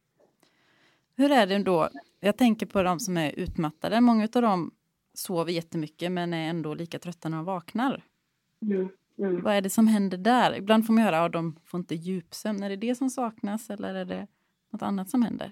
Hur är det då? Jag tänker på de som är utmattade. Många av dem sover jättemycket men är ändå lika trötta när de vaknar. Mm. Mm. Vad är det som händer där? Ibland får man höra att de får inte djupsömn. Är det det som saknas eller är det något annat som händer?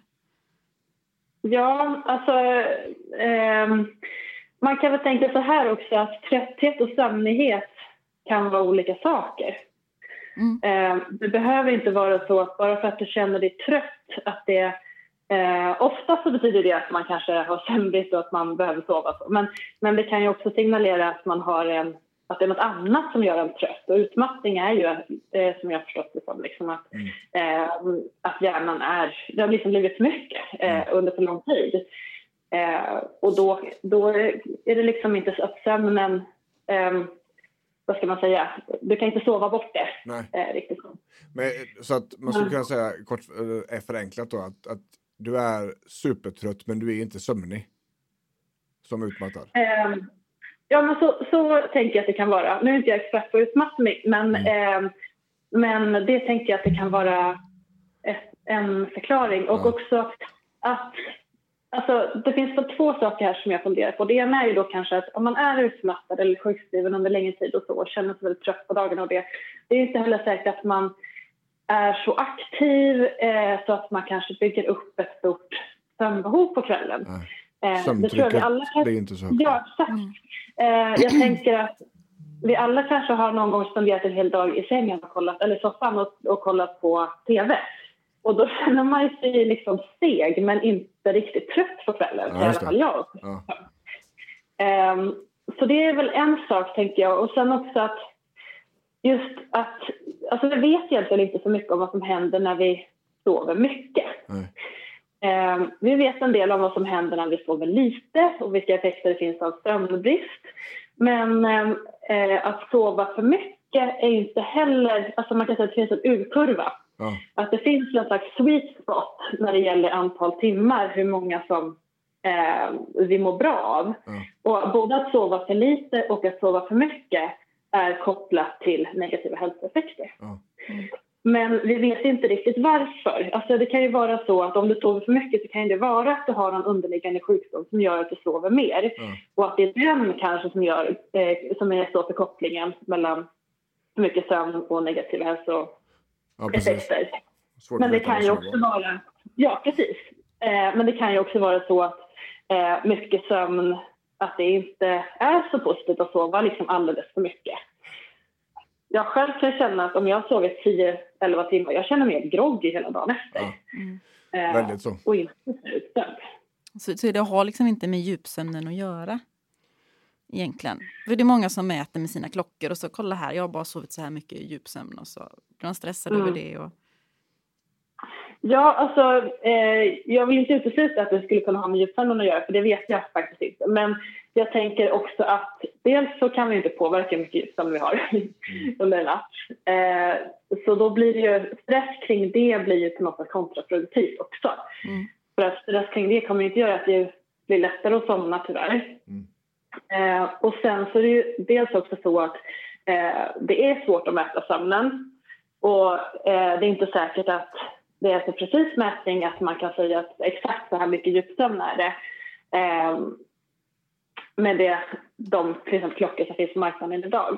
Ja, alltså eh, man kan väl tänka så här också att trötthet och sömnighet kan vara olika saker. Mm. Eh, det behöver inte vara så att bara för att du känner dig trött att det eh, ofta så betyder det att man kanske har sömnbrist och att man behöver sova. Men, men det kan ju också signalera att man har en att det är något annat som gör en trött. Och utmattning är ju, eh, som jag har förstått det som, liksom att, mm. eh, att hjärnan är, det har liksom blivit för mycket eh, mm. under för lång tid. Eh, och då, då är det liksom inte så att sömnen, eh, vad ska man säga, du kan inte sova bort det. Nej. Eh, riktigt. Men, så att man skulle kunna säga, kort är förenklat då, att, att du är supertrött men du är inte sömnig som utmattad. Eh, Ja, men så, så tänker jag att det kan vara. Nu är inte jag expert på utmattning, men, mm. eh, men det tänker jag att det kan vara ett, en förklaring. Och ja. också att alltså, det finns för två saker här som jag funderar på. Det ena är ju då kanske att om man är utmattad eller sjukskriven under längre tid och så och känner sig väldigt trött på dagen och det. Det är inte heller säkert att man är så aktiv eh, så att man kanske bygger upp ett stort sömnbehov på kvällen. Eh, Sömntrycket, det, alla kan... det är inte så högt. Ja, exakt. Eh, jag tänker att vi alla kanske har någon gång spenderat en hel dag i sängen och kollat, eller soffan och, och kollat på tv. Och då känner man sig liksom seg men inte riktigt trött på kvällen. Ja, i alla fall jag. Ja. Eh, så det är väl en sak tänker jag. Och sen också att just att, alltså vi vet egentligen inte så mycket om vad som händer när vi sover mycket. Nej. Eh, vi vet en del om vad som händer när vi sover lite och vilka effekter det finns av sömnbrist. Men eh, att sova för mycket är inte heller, alltså man kan säga att det finns en urkurva. Ja. Att det finns en slags sweet spot när det gäller antal timmar, hur många som eh, vi mår bra av. Mm. Och både att sova för lite och att sova för mycket är kopplat till negativa hälsoeffekter. Mm. Men vi vet inte riktigt varför. Alltså det kan ju vara så att om du sover för mycket så kan det vara att du har en underliggande sjukdom som gör att du sover mer. Mm. Och att det är den kanske som, gör, eh, som är så för kopplingen mellan för mycket sömn och negativa hälsoeffekter. Ja, men det kan ju också vara... Ja, precis. Eh, men det kan ju också vara så att eh, mycket sömn, att det inte är så positivt att sova liksom alldeles för mycket. Jag själv kan känna att om jag sover tio elva timmar, jag känner mig groggy hela dagen efter. Ja. Mm. Eh, Väldigt så. Och inte utställd. Så, så det har liksom inte med djupsömnen att göra egentligen. För det är många som mäter med sina klockor och så kolla här, jag har bara sovit så här mycket i djupsömn och så blir man stressad mm. över det. Och... Ja, alltså eh, jag vill inte utesluta att det skulle kunna ha med djupsömnen att göra, för det vet jag faktiskt inte. Men jag tänker också att dels så kan vi inte påverka hur mycket djupsömn vi har mm. under en natt. Eh, så då blir det ju, stress kring det blir ju på något sätt kontraproduktivt också. Mm. För att stress kring det kommer inte göra att det blir lättare att somna tyvärr. Mm. Eh, och sen så är det ju dels också så att eh, det är svårt att mäta sömnen. Och eh, det är inte säkert att det är så precis mätning att man kan säga att exakt så här mycket djupsömn är det. Eh, med det, de till exempel klockor som finns på marknaden idag.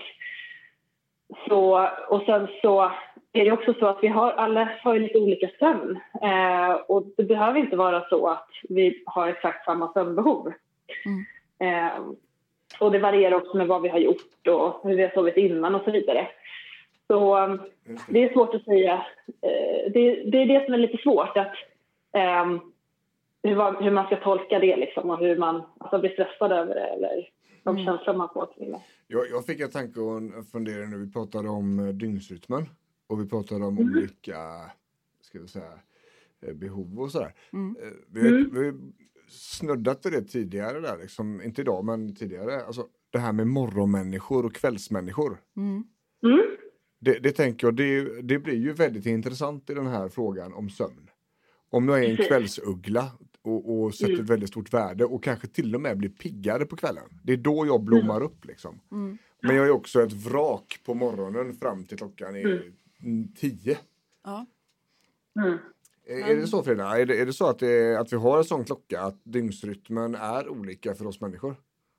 Så, och sen så är det också så att vi har, alla har lite olika sömn. Eh, och det behöver inte vara så att vi har exakt samma sömnbehov. Mm. Eh, och det varierar också med vad vi har gjort och hur vi har sovit innan och så vidare. Så det är svårt att säga. Eh, det, det är det som är lite svårt. Att, eh, hur, hur man ska tolka det liksom, och hur man alltså, blir stressad över det eller de mm. känslor man får till det. Jag, jag fick en tanke och en fundering när vi pratade om dygnsrytmen och vi pratade om mm. olika ska vi säga, behov och sådär. Mm. Vi, mm. vi snuddat vid det tidigare där, liksom, inte idag men tidigare. Alltså, det här med morgonmänniskor och kvällsmänniskor. Mm. Mm. Det, det tänker jag, det, det blir ju väldigt intressant i den här frågan om sömn. Om jag är en kvällsuggla och, och sätter mm. ett väldigt stort värde och kanske till och med blir piggare på kvällen. Det är då jag blommar mm. upp liksom. Mm. Men jag är också ett vrak på morgonen fram till klockan är mm. tio. Ja. Mm. Är, är det så, Frida? Är det, är det så att, det, att vi har en sån klocka att dygnsrytmen är olika för oss människor?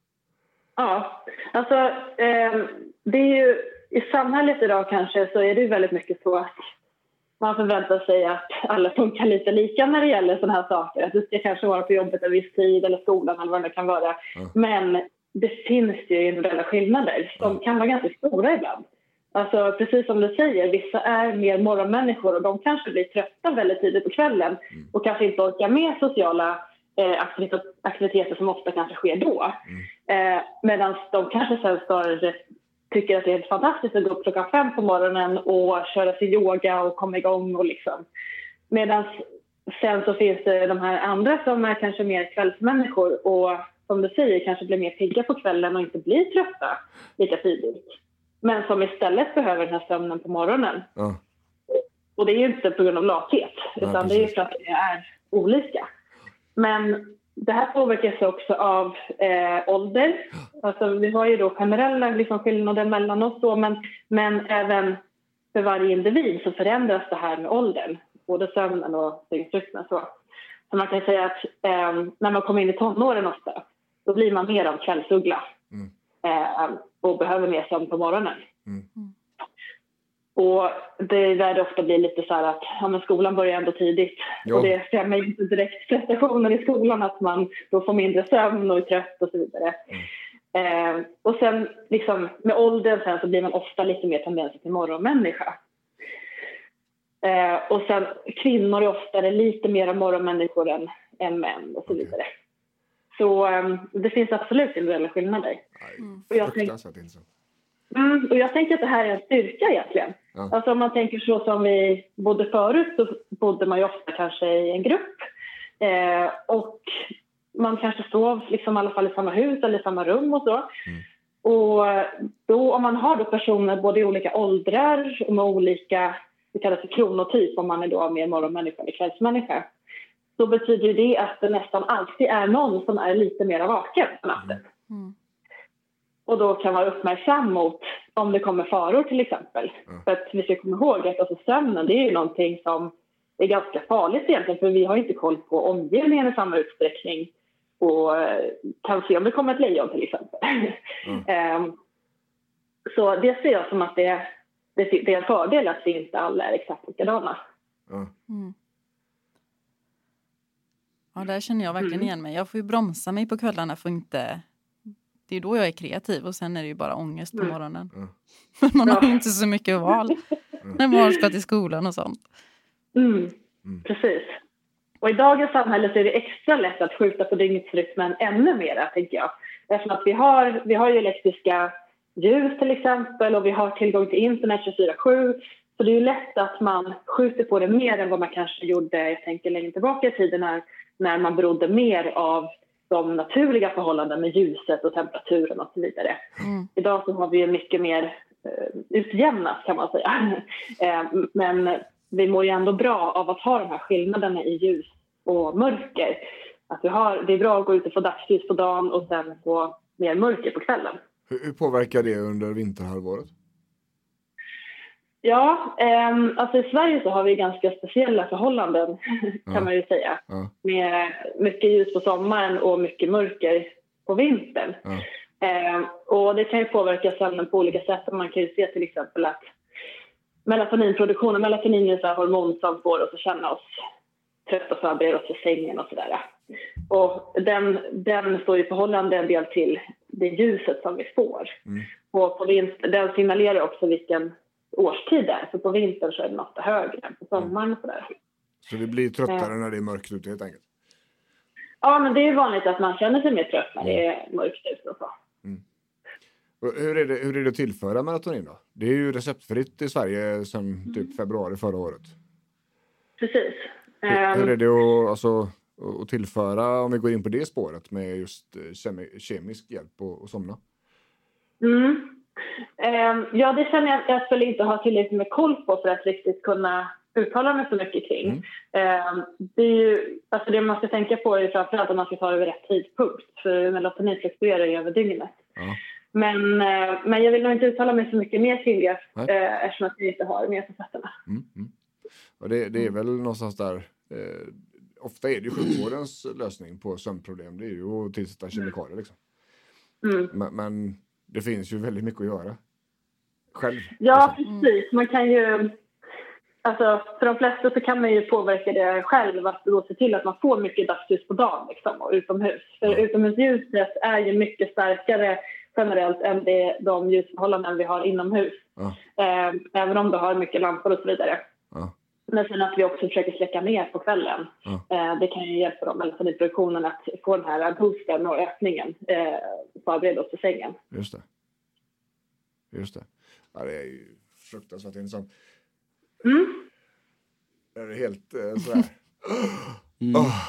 Ja, alltså eh, det är ju i samhället idag kanske så är det ju väldigt mycket så att man förväntar sig att alla funkar lite lika när det gäller sådana här saker. Att du ska kanske vara på jobbet en viss tid eller skolan eller vad det kan vara. Mm. Men det finns ju individuella skillnader som mm. kan vara ganska stora ibland. Alltså precis som du säger, vissa är mer morgonmänniskor och de kanske blir trötta väldigt tidigt på kvällen mm. och kanske inte orkar med sociala eh, aktiviteter, aktiviteter som ofta kanske sker då. Mm. Eh, Medan de kanske sen snarare tycker att det är fantastiskt att gå upp klockan fem på morgonen och köra sin yoga och komma igång och liksom. Medan sen så finns det de här andra som är kanske mer kvällsmänniskor och som du säger kanske blir mer pigga på kvällen och inte blir trötta lika tidigt. Men som istället behöver den här sömnen på morgonen. Ja. Och det är ju inte på grund av lathet utan ja, det är ju för att det är olika. Men det här påverkas också av eh, ålder. Alltså, vi har ju då generella liksom, skillnader mellan oss. Då, men, men även för varje individ så förändras det här med åldern. Både sömnen och dygnsrytmen. Så. så man kan säga att eh, när man kommer in i tonåren ofta, då blir man mer av kvällsuggla. Mm. Eh, och behöver mer sömn på morgonen. Mm. Och det är där det ofta blir lite så här att ja, men skolan börjar ändå tidigt. Jo. Och det främjar inte direkt prestationen i skolan att man då får mindre sömn och är trött och så vidare. Mm. Eh, och sen liksom med åldern sen så blir man ofta lite mer tendens till morgonmänniska. Eh, och sen kvinnor är ofta lite mer morgonmänniskor än, än män och så vidare. Okay. Så um, det finns absolut individuella skillnader. Mm. Och jag tänk... mm, och jag tänker att det här är en styrka egentligen. Ja. Alltså om man tänker så som vi bodde förut så bodde man ju ofta kanske i en grupp. Eh, och man kanske sov liksom i alla fall i samma hus eller i samma rum och så. Mm. Och då om man har då personer både i olika åldrar och med olika, det kallas för kronotyp om man är då mer morgonmänniska eller kvällsmänniska. då betyder det att det nästan alltid är någon som är lite mer vaken på natten. Mm. Och då kan vara uppmärksam mot om det kommer faror till exempel. Mm. För att vi ska komma ihåg att alltså sömnen, det är ju någonting som är ganska farligt egentligen. För vi har inte koll på omgivningen i samma utsträckning. Och kan se om det kommer ett lejon till exempel. Mm. um, så det ser jag som att det, det, det är en fördel att vi inte alla är exakt likadana. Mm. Mm. Ja, där känner jag verkligen igen mig. Jag får ju bromsa mig på kvällarna för inte... Det är då jag är kreativ och sen är det ju bara ångest på mm. morgonen. Mm. Man har ju inte så mycket val mm. när barn ska till skolan och sånt. Mm. Mm. Precis. Och i dagens samhälle så är det extra lätt att skjuta på dygnsrytmen ännu mer, tänker jag. Eftersom att vi har, vi har ju elektriska ljus till exempel och vi har tillgång till internet tjugofyra sju. Så det är ju lätt att man skjuter på det mer än vad man kanske gjorde, jag tänker längre tillbaka i tiden när, när man berodde mer av de naturliga förhållanden med ljuset och temperaturen och så vidare. Mm. Idag så har vi ju mycket mer eh, utjämnat kan man säga. eh, men vi mår ju ändå bra av att ha de här skillnaderna i ljus och mörker. Att vi har, det är bra att gå ut och få dagsljus på dagen och sen få mer mörker på kvällen. Hur, hur påverkar det under vinterhalvåret? Ja, eh, alltså i Sverige så har vi ganska speciella förhållanden kan ja. man ju säga. Ja. Med mycket ljus på sommaren och mycket mörker på vintern. Ja. Eh, och det kan ju påverka sömnen på olika sätt. Man kan ju se till exempel att melatoninproduktionen, melatonin är en hormon som får oss att känna oss trötta och förbereda oss för sängen och sådär. Och den, den står i förhållande en del till det ljuset som vi får. Mm. Och på vinter, den signalerar också vilken årstid är. Så på vintern så är den ofta högre än på sommaren och sådär. Så det blir tröttare äh. när det är mörkt ute helt enkelt? Ja, men det är vanligt att man känner sig mer trött när det är mörkt ute och så. Mm. Och hur, är det, hur är det att tillföra melatonin då? Det är ju receptfritt i Sverige sedan mm. typ februari förra året. Precis. Hur, hur är det att, alltså, att tillföra, om vi går in på det spåret, med just kemi, kemisk hjälp och, och somna? Mm. Um, ja, det känner jag att jag skulle inte ha tillräckligt med koll på för att riktigt kunna uttala mig så mycket kring. Mm. Um, det, är ju, alltså det man ska tänka på är framförallt att man ska ta det vid rätt tidpunkt. För melatonin fluktuerar ju över dygnet. Ja. Men, uh, men jag vill nog inte uttala mig så mycket mer kring det uh, eftersom att vi inte har mer på fötterna. Mm. Mm. Och det, det är väl någonstans där... Uh, ofta är det ju sjukvårdens lösning på sömnproblem. Det är ju att tillsätta kemikalier liksom. Mm. Men... men det finns ju väldigt mycket att göra själv. Ja, precis. Man kan ju... Alltså, för de flesta så kan man ju påverka det själv. Att då se till att man får mycket dagsljus på dagen liksom, och utomhus. För ja. utomhusljuset är ju mycket starkare generellt än det, de ljusförhållanden vi har inomhus. Ja. Eh, även om du har mycket lampor och så vidare. Ja. Men sen att vi också försöker släcka ner på kvällen. Ja. Eh, det kan ju hjälpa dem, alltså i produktionen, att få den här boosten och ökningen. Eh, förbereda oss för sängen. Just det. Just det. Ja, det är ju fruktansvärt intressant. Mm. Det är helt eh, sådär. mm. Oh.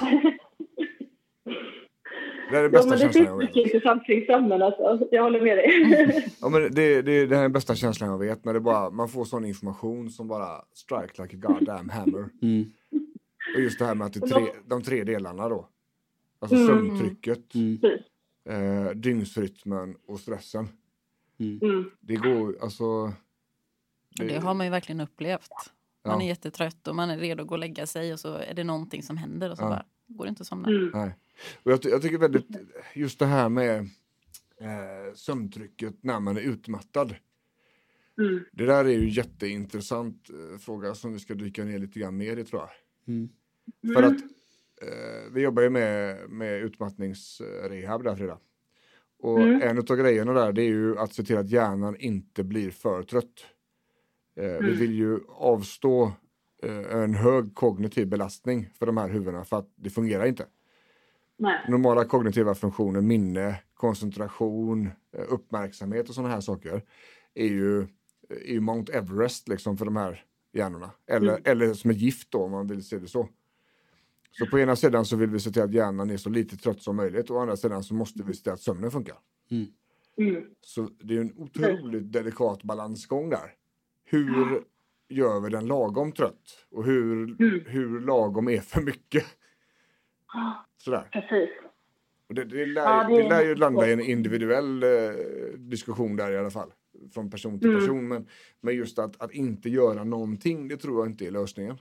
Det är det bästa ja, men det känslan finns jag vet. Mycket intressant kring sömnen, alltså. Jag håller med dig. Ja, men det, det, det här är den bästa känslan jag vet. När det bara, man får sån information som bara strike like a goddamn hammer. Mm. Och just det här med att det tre, de tre delarna då. Alltså mm. sömntrycket. Mm. Eh, dygnsrytmen och stressen. Mm. Det går, alltså... Det... det har man ju verkligen upplevt. Man ja. är jättetrött och man är redo att gå och lägga sig och så är det någonting som händer och så ja. bara går det inte att somna. Mm. Nej. Och jag, jag tycker väldigt, just det här med eh, sömntrycket när man är utmattad. Mm. Det där är ju jätteintressant eh, fråga som vi ska dyka ner lite grann mer i, tror jag. Mm. För att eh, vi jobbar ju med, med utmattningsrehab där, Frida. Och mm. en av grejerna där, det är ju att se till att hjärnan inte blir för trött. Eh, mm. Vi vill ju avstå eh, en hög kognitiv belastning för de här huvudena, för att det fungerar inte. Nej. Normala kognitiva funktioner, minne, koncentration, uppmärksamhet och sådana här saker är ju, är ju Mount Everest liksom för de här hjärnorna. Eller, mm. eller som ett gift då, om man vill se det så. Så på ena sidan så vill vi se till att hjärnan är så lite trött som möjligt, och å andra sidan så måste vi se till att sömnen funkar. Mm. Mm. Så det är en otroligt delikat balansgång där. Hur gör vi den lagom trött? Och hur, mm. hur lagom är för mycket? Sådär. Precis. Och det, det, lär, ja, det, det lär ju landa i en individuell eh, diskussion där i alla fall. Från person till person. Mm. Men, men just att, att inte göra någonting, det tror jag inte är lösningen.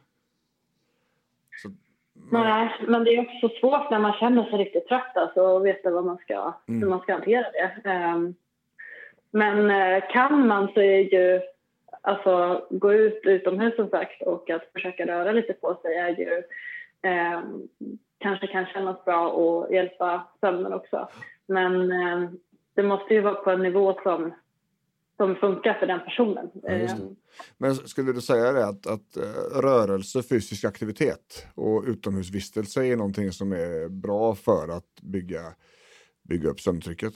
Så, men... Nej, men det är också svårt när man känner sig riktigt trött alltså, och veta vad man ska, mm. hur man ska hantera det. Um, men uh, kan man så är ju alltså gå ut utomhus som sagt och att försöka röra lite på sig är ju um, kanske kan kännas bra och hjälpa sömnen också. Men um, det måste ju vara på en nivå som som funkar för den personen. Ja, men skulle du säga det att, att rörelse, fysisk aktivitet och utomhusvistelse är någonting som är bra för att bygga, bygga upp sömntrycket?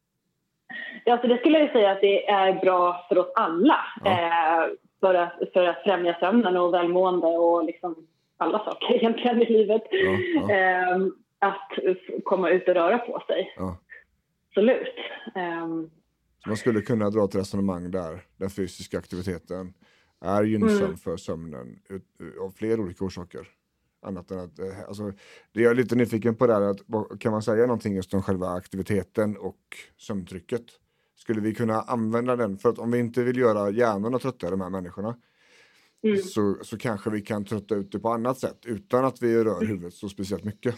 Ja, så det skulle jag säga att det är bra för oss alla. Ja. Eh, för, att, för att främja sömnen och välmående och liksom alla saker egentligen i livet. Ja, ja. Eh, att komma ut och röra på sig. Ja. Absolut. Eh, Så man skulle kunna dra ett resonemang där den fysiska aktiviteten är gynnsam mm. för sömnen ut, av flera olika orsaker. Annat än att, alltså, det är jag lite nyfiken på där, att, kan man säga någonting just om själva aktiviteten och sömntrycket? Skulle vi kunna använda den, för att om vi inte vill göra hjärnorna trötta, de här människorna, mm. så, så kanske vi kan trötta ut det på annat sätt utan att vi rör huvudet så speciellt mycket.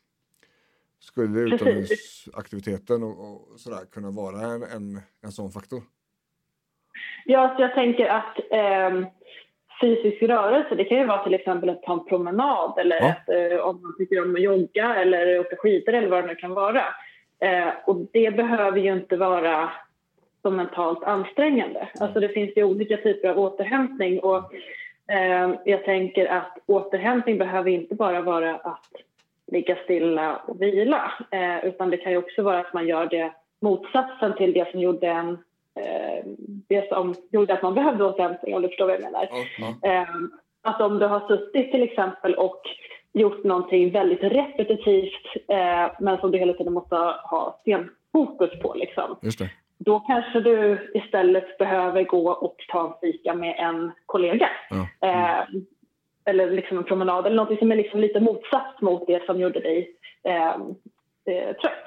Skulle utomhusaktiviteten och, och sådär kunna vara en, en, en sån faktor? Ja, så jag tänker att eh, fysisk rörelse, det kan ju vara till exempel att ta en promenad eller ja. att, eh, om man tycker om att jogga eller åka skidor eller vad det nu kan vara. Eh, och det behöver ju inte vara så mentalt ansträngande. Alltså det finns ju olika typer av återhämtning och eh, jag tänker att återhämtning behöver inte bara vara att ligga stilla och vila. Eh, utan det kan ju också vara att man gör det motsatsen till det som gjorde en eh, det som gjorde att man behövde återhämtning, om du förstår vad jag menar. Mm. Eh, att om du har suttit till exempel och gjort någonting väldigt repetitivt eh, men som du hela tiden måste ha stenfokus på liksom. Just det. Då kanske du istället behöver gå och ta en fika med en kollega. Mm. Eh, eller liksom en promenad eller något som är liksom lite motsatt mot det som gjorde dig eh, eh, trött.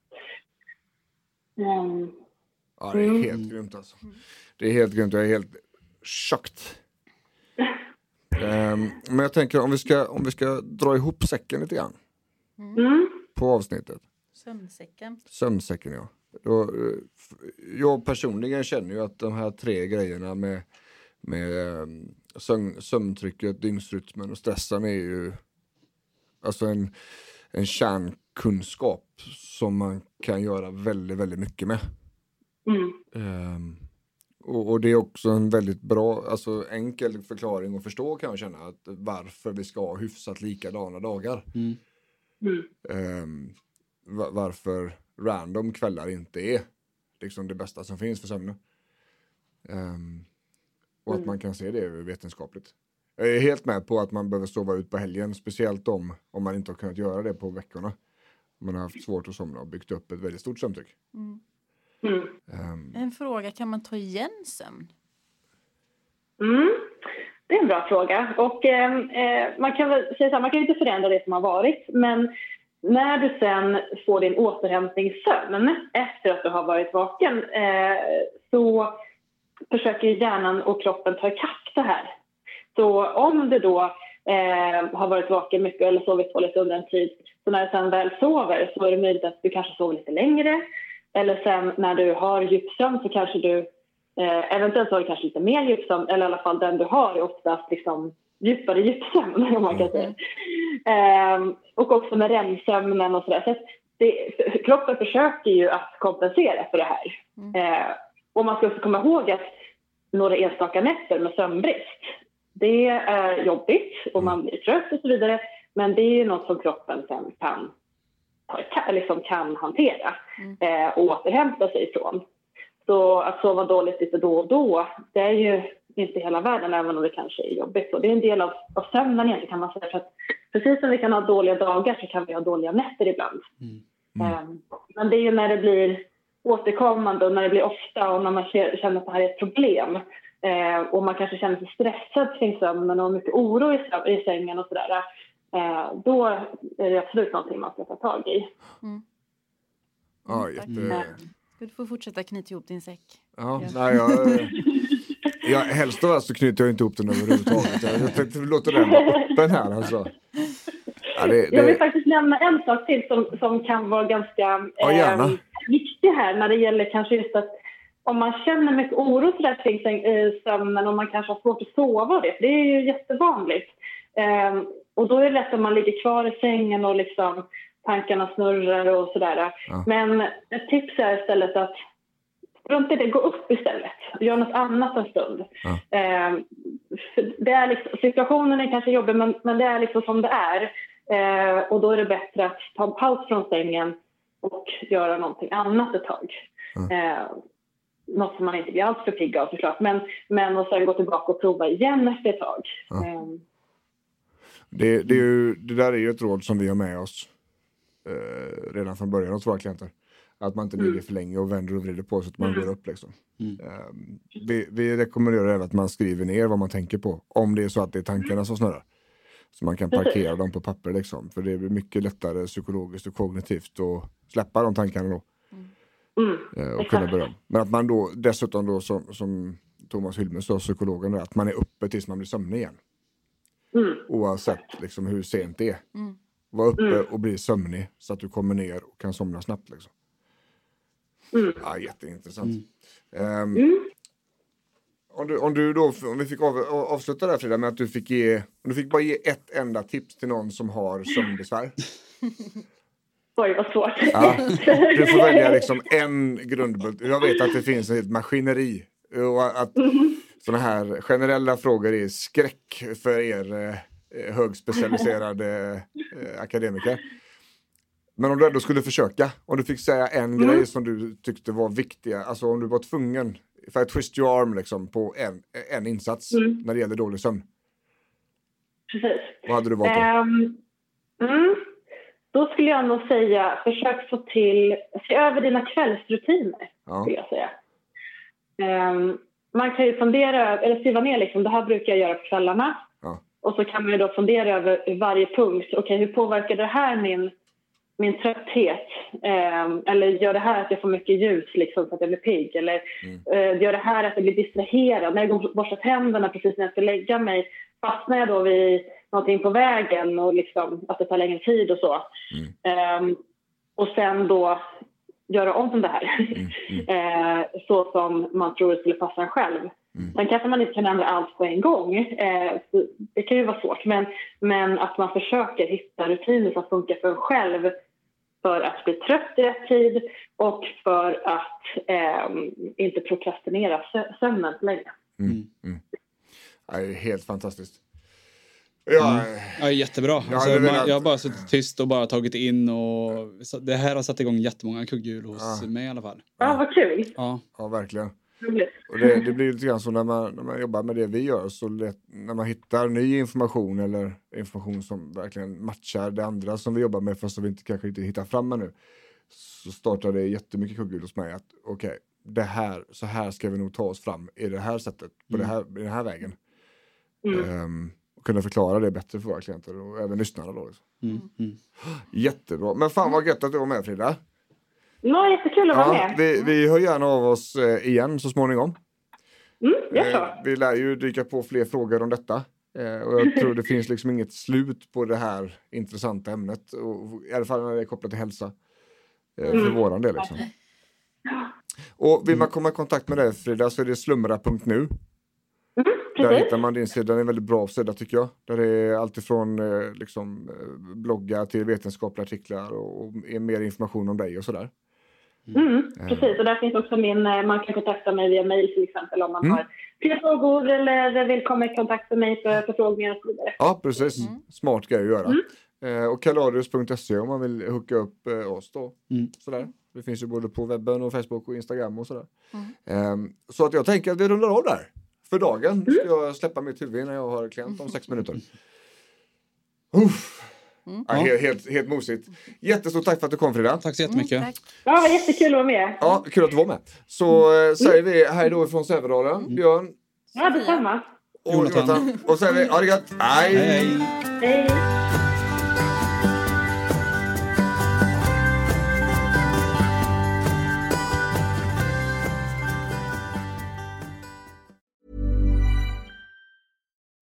Mm. Ja, det är helt mm. grymt alltså. Det är helt grymt, jag är helt chockt. um, men jag tänker om vi ska om vi ska dra ihop säcken lite grann. Mm. På avsnittet. Sömnsäcken. Sömnsäcken, ja. Då, jag personligen känner ju att de här tre grejerna med med sömn, sömntrycket, dygnsrytmen och stressen är ju alltså en, en kärnkunskap som man kan göra väldigt, väldigt mycket med. Mm. Um, och, och det är också en väldigt bra, alltså enkel förklaring att förstå kan jag känna, att varför vi ska ha hyfsat likadana dagar. Mm. Um, var, varför random kvällar inte är liksom det bästa som finns för sömnen. Um, Och att man kan se det vetenskapligt. Jag är helt med på att man behöver sova ut på helgen. Speciellt om, om man inte har kunnat göra det på veckorna. Man har haft svårt att somna och byggt upp ett väldigt stort sömntryck. Mm. Mm. Um, en fråga, kan man ta igen sömn? Mm. Det är en bra fråga. Och eh, man kan väl säga så här, man kan inte förändra det som har varit. Men när du sen får din återhämtningssömn efter att du har varit vaken eh, så försöker hjärnan och kroppen ta ikapp det här. Så om du då eh, har varit vaken mycket eller sovit dåligt under en tid, så när du sen väl sover så är det möjligt att du kanske sover lite längre. Eller sen när du har djupsömn så kanske du, eh, eventuellt har du kanske lite mer djupsömn, eller i alla fall den du har är oftast liksom djupare djupsömn, om man kan säga. Eh, och också med R E M-sömnen och sådär. Så det, kroppen försöker ju att kompensera för det här. Eh, Och man ska också komma ihåg att några enstaka nätter med sömnbrist, det är jobbigt och man blir trött och så vidare. Men det är något som kroppen sen kan, liksom kan hantera mm. eh, och återhämta sig ifrån. Så att sova dåligt lite då och då, det är ju inte hela världen, även om det kanske är jobbigt. Och det är en del av, av sömnen egentligen, kan man säga. För att precis som vi kan ha dåliga dagar så kan vi ha dåliga nätter ibland. Mm. Mm. Eh, men det är ju när det blir återkommande och när det blir ofta och när man känner att det här är ett problem eh, och man kanske känner sig stressad kring sömnen och mycket oro i, i sängen och sådär, Eh, då är det absolut någonting man ska ta tag i. Mm. Ja, jätte... Ska du få fortsätta knyta ihop din säck? Ja, nej, jag... jag helst av allt så knyter jag inte ihop den överhuvudtaget. Jag, jag tänkte låta den öppen här alltså. Ja, det, det... Jag vill faktiskt nämna en sak till som, som kan vara ganska ja, eh, viktig här när det gäller kanske just att om man känner mycket oro för det kring sömnen och man kanske har svårt att sova det, det är ju jättevanligt. Eh, och då är det lätt att man ligger kvar i sängen och liksom tankarna snurrar och sådär. Ja. Men ett tips är istället att runt det, gå upp istället. Gör något annat en stund. Ja. Eh, det är liksom, situationen är kanske jobbig men, men det är liksom som det är. Eh, och då är det bättre att ta en paus från sängen och göra någonting annat ett tag. Ja. Eh, något som man inte blir alls för pigg av såklart. Men, men och sen gå tillbaka och prova igen efter ett tag. Ja. Eh. Det, det, är ju, det där är ju ett råd som vi har med oss eh, redan från början hos våra klienter. Att man inte ligger för länge och vänder och vrider på så att man går upp liksom. Mm. Um, vi, vi rekommenderar även att man skriver ner vad man tänker på. Om det är så att det är tankarna som snurrar. Så man kan parkera dem på papper liksom. För det blir mycket lättare psykologiskt och kognitivt att släppa de tankarna då. Mm. Uh, och kunna börja. Men att man då dessutom då som, som Thomas Hylmes sa, psykologen, att man är uppe tills man blir sömnig igen. Mm. Oavsett liksom hur sent det är. Mm. Var uppe mm. och bli sömnig så att du kommer ner och kan somna snabbt liksom. Mm. Ja, jätteintressant. Mm. Um, mm. Om, du, om du då, om vi fick av, avsluta där Frida med att du fick ge, om du fick bara ge ett enda tips till någon som har sömnbesvär. Oj, vad svårt. Ja, du får välja liksom en grundbult. Jag vet att det finns ett maskineri och att mm. sådana här generella frågor är skräck för er eh, högspecialiserade eh, akademiker. Men om du ändå skulle försöka, om du fick säga en mm. grej som du tyckte var viktiga, alltså om du var tvungen för att twist your arm liksom på en, en insats mm. när det gäller dålig sömn. Precis. Vad hade du valt då? Um, mm. Då skulle jag nog säga, försök få till, se över dina kvällsrutiner, ja. Skulle jag säga. Um, man kan ju fundera, eller skriva ner liksom, det här brukar jag göra på kvällarna. Ja. Och så kan man ju då fundera över varje punkt. Okej, okay, hur påverkar det här min min trötthet, eh, eller gör det här att jag får mycket ljus liksom, så att jag blir pigg, eller mm. eh, gör det här att jag blir distraherad när jag går och borstar tänderna precis när jag ska lägga mig, fastnar jag då vid någonting på vägen och liksom, att det tar längre tid och så mm. eh, och sen då göra om det här mm. Mm. eh, så som man tror det skulle passa en själv. Mm. Sen kanske man inte kan ändra allt på en gång. Eh, det kan ju vara svårt. Men, men att man försöker hitta rutiner som funkar för en själv. För att bli trött i rätt tid. Och för att eh, inte prokrastinera sömnen länge. Mm. Mm. Det är helt fantastiskt. Ja, mm. ja jättebra. Alltså, ja, man, jag har bara suttit tyst och bara tagit in. Och det här har satt igång jättemånga kugghjul hos ja. mig i alla fall. Ja, vad kul. Ja, ja verkligen. Och det, det blir lite grann så när man, när man jobbar med det vi gör, så lätt, när man hittar ny information eller information som verkligen matchar det andra som vi jobbar med fast som vi inte, kanske inte hittar fram med nu, så startar det jättemycket kugghjul hos mig att okej, okay, det här, så här ska vi nog ta oss fram i det här sättet, på mm. det här, i den här vägen. Mm. Um, och kunna förklara det bättre för våra klienter och även lyssnarna då. Liksom. Mm. Mm. Jättebra. Men fan vad gött att du var med, Frida. Ja, jättekul att vara ja, med. Vi, vi hör gärna av oss eh, igen så småningom. Mm, gör så. Eh, vi lär ju dyka på fler frågor om detta. Eh, och jag tror det finns liksom inget slut på det här intressanta ämnet. Och, i alla fall när det är kopplat till hälsa. Eh, för mm. våran del liksom. Och vill man komma i kontakt med dig, Frida, så är det slumra punkt nu. Mm, där hittar man din sida. Den är en väldigt bra sida tycker jag. Där är allt ifrån eh, liksom, bloggar till vetenskapliga artiklar. Och, och är mer information om dig och sådär. Mm, precis, och där finns också min, man kan kontakta mig via mail till exempel om man mm. har fler frågor eller vill komma i kontakt med mig för förfrågningar och så vidare. Ja, precis. Mm. Smart grej att göra. Mm. Eh, och kaladius punkt se om man vill hooka upp eh, oss då. Mm. Sådär. Det finns ju både på webben och Facebook och Instagram och sådär. Mm. Eh, så att jag tänker att vi rullar av där. För dagen mm. ska jag släppa mitt huvud när jag har klient om sex minuter. Uff. Mm. Ja, helt, helt, helt mosigt. Jättestort tack för att du kom, Frida. Tack så jättemycket. Mm, ja, det var jättekul att vara med. Ja, kul att du var med. Så mm. säger vi hej då från Sävedalen. Mm. Björn. Ja, detsamma. Och Jonathan. Och säger vi, ha det gött. Hej. Hej. Hej.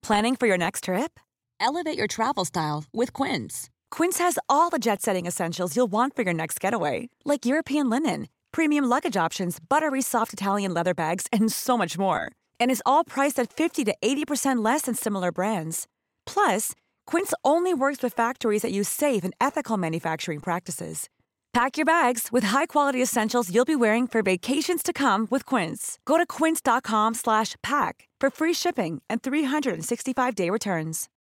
Planning for your next trip? Elevate your travel style with Quince. Quince has all the jet-setting essentials you'll want for your next getaway, like European linen, premium luggage options, buttery soft Italian leather bags, and so much more. And is all priced at fifty to eighty percent less than similar brands. Plus, Quince only works with factories that use safe and ethical manufacturing practices. Pack your bags with high-quality essentials you'll be wearing for vacations to come with Quince. Go to quince.com slash pack for free shipping and three sixty-five day returns.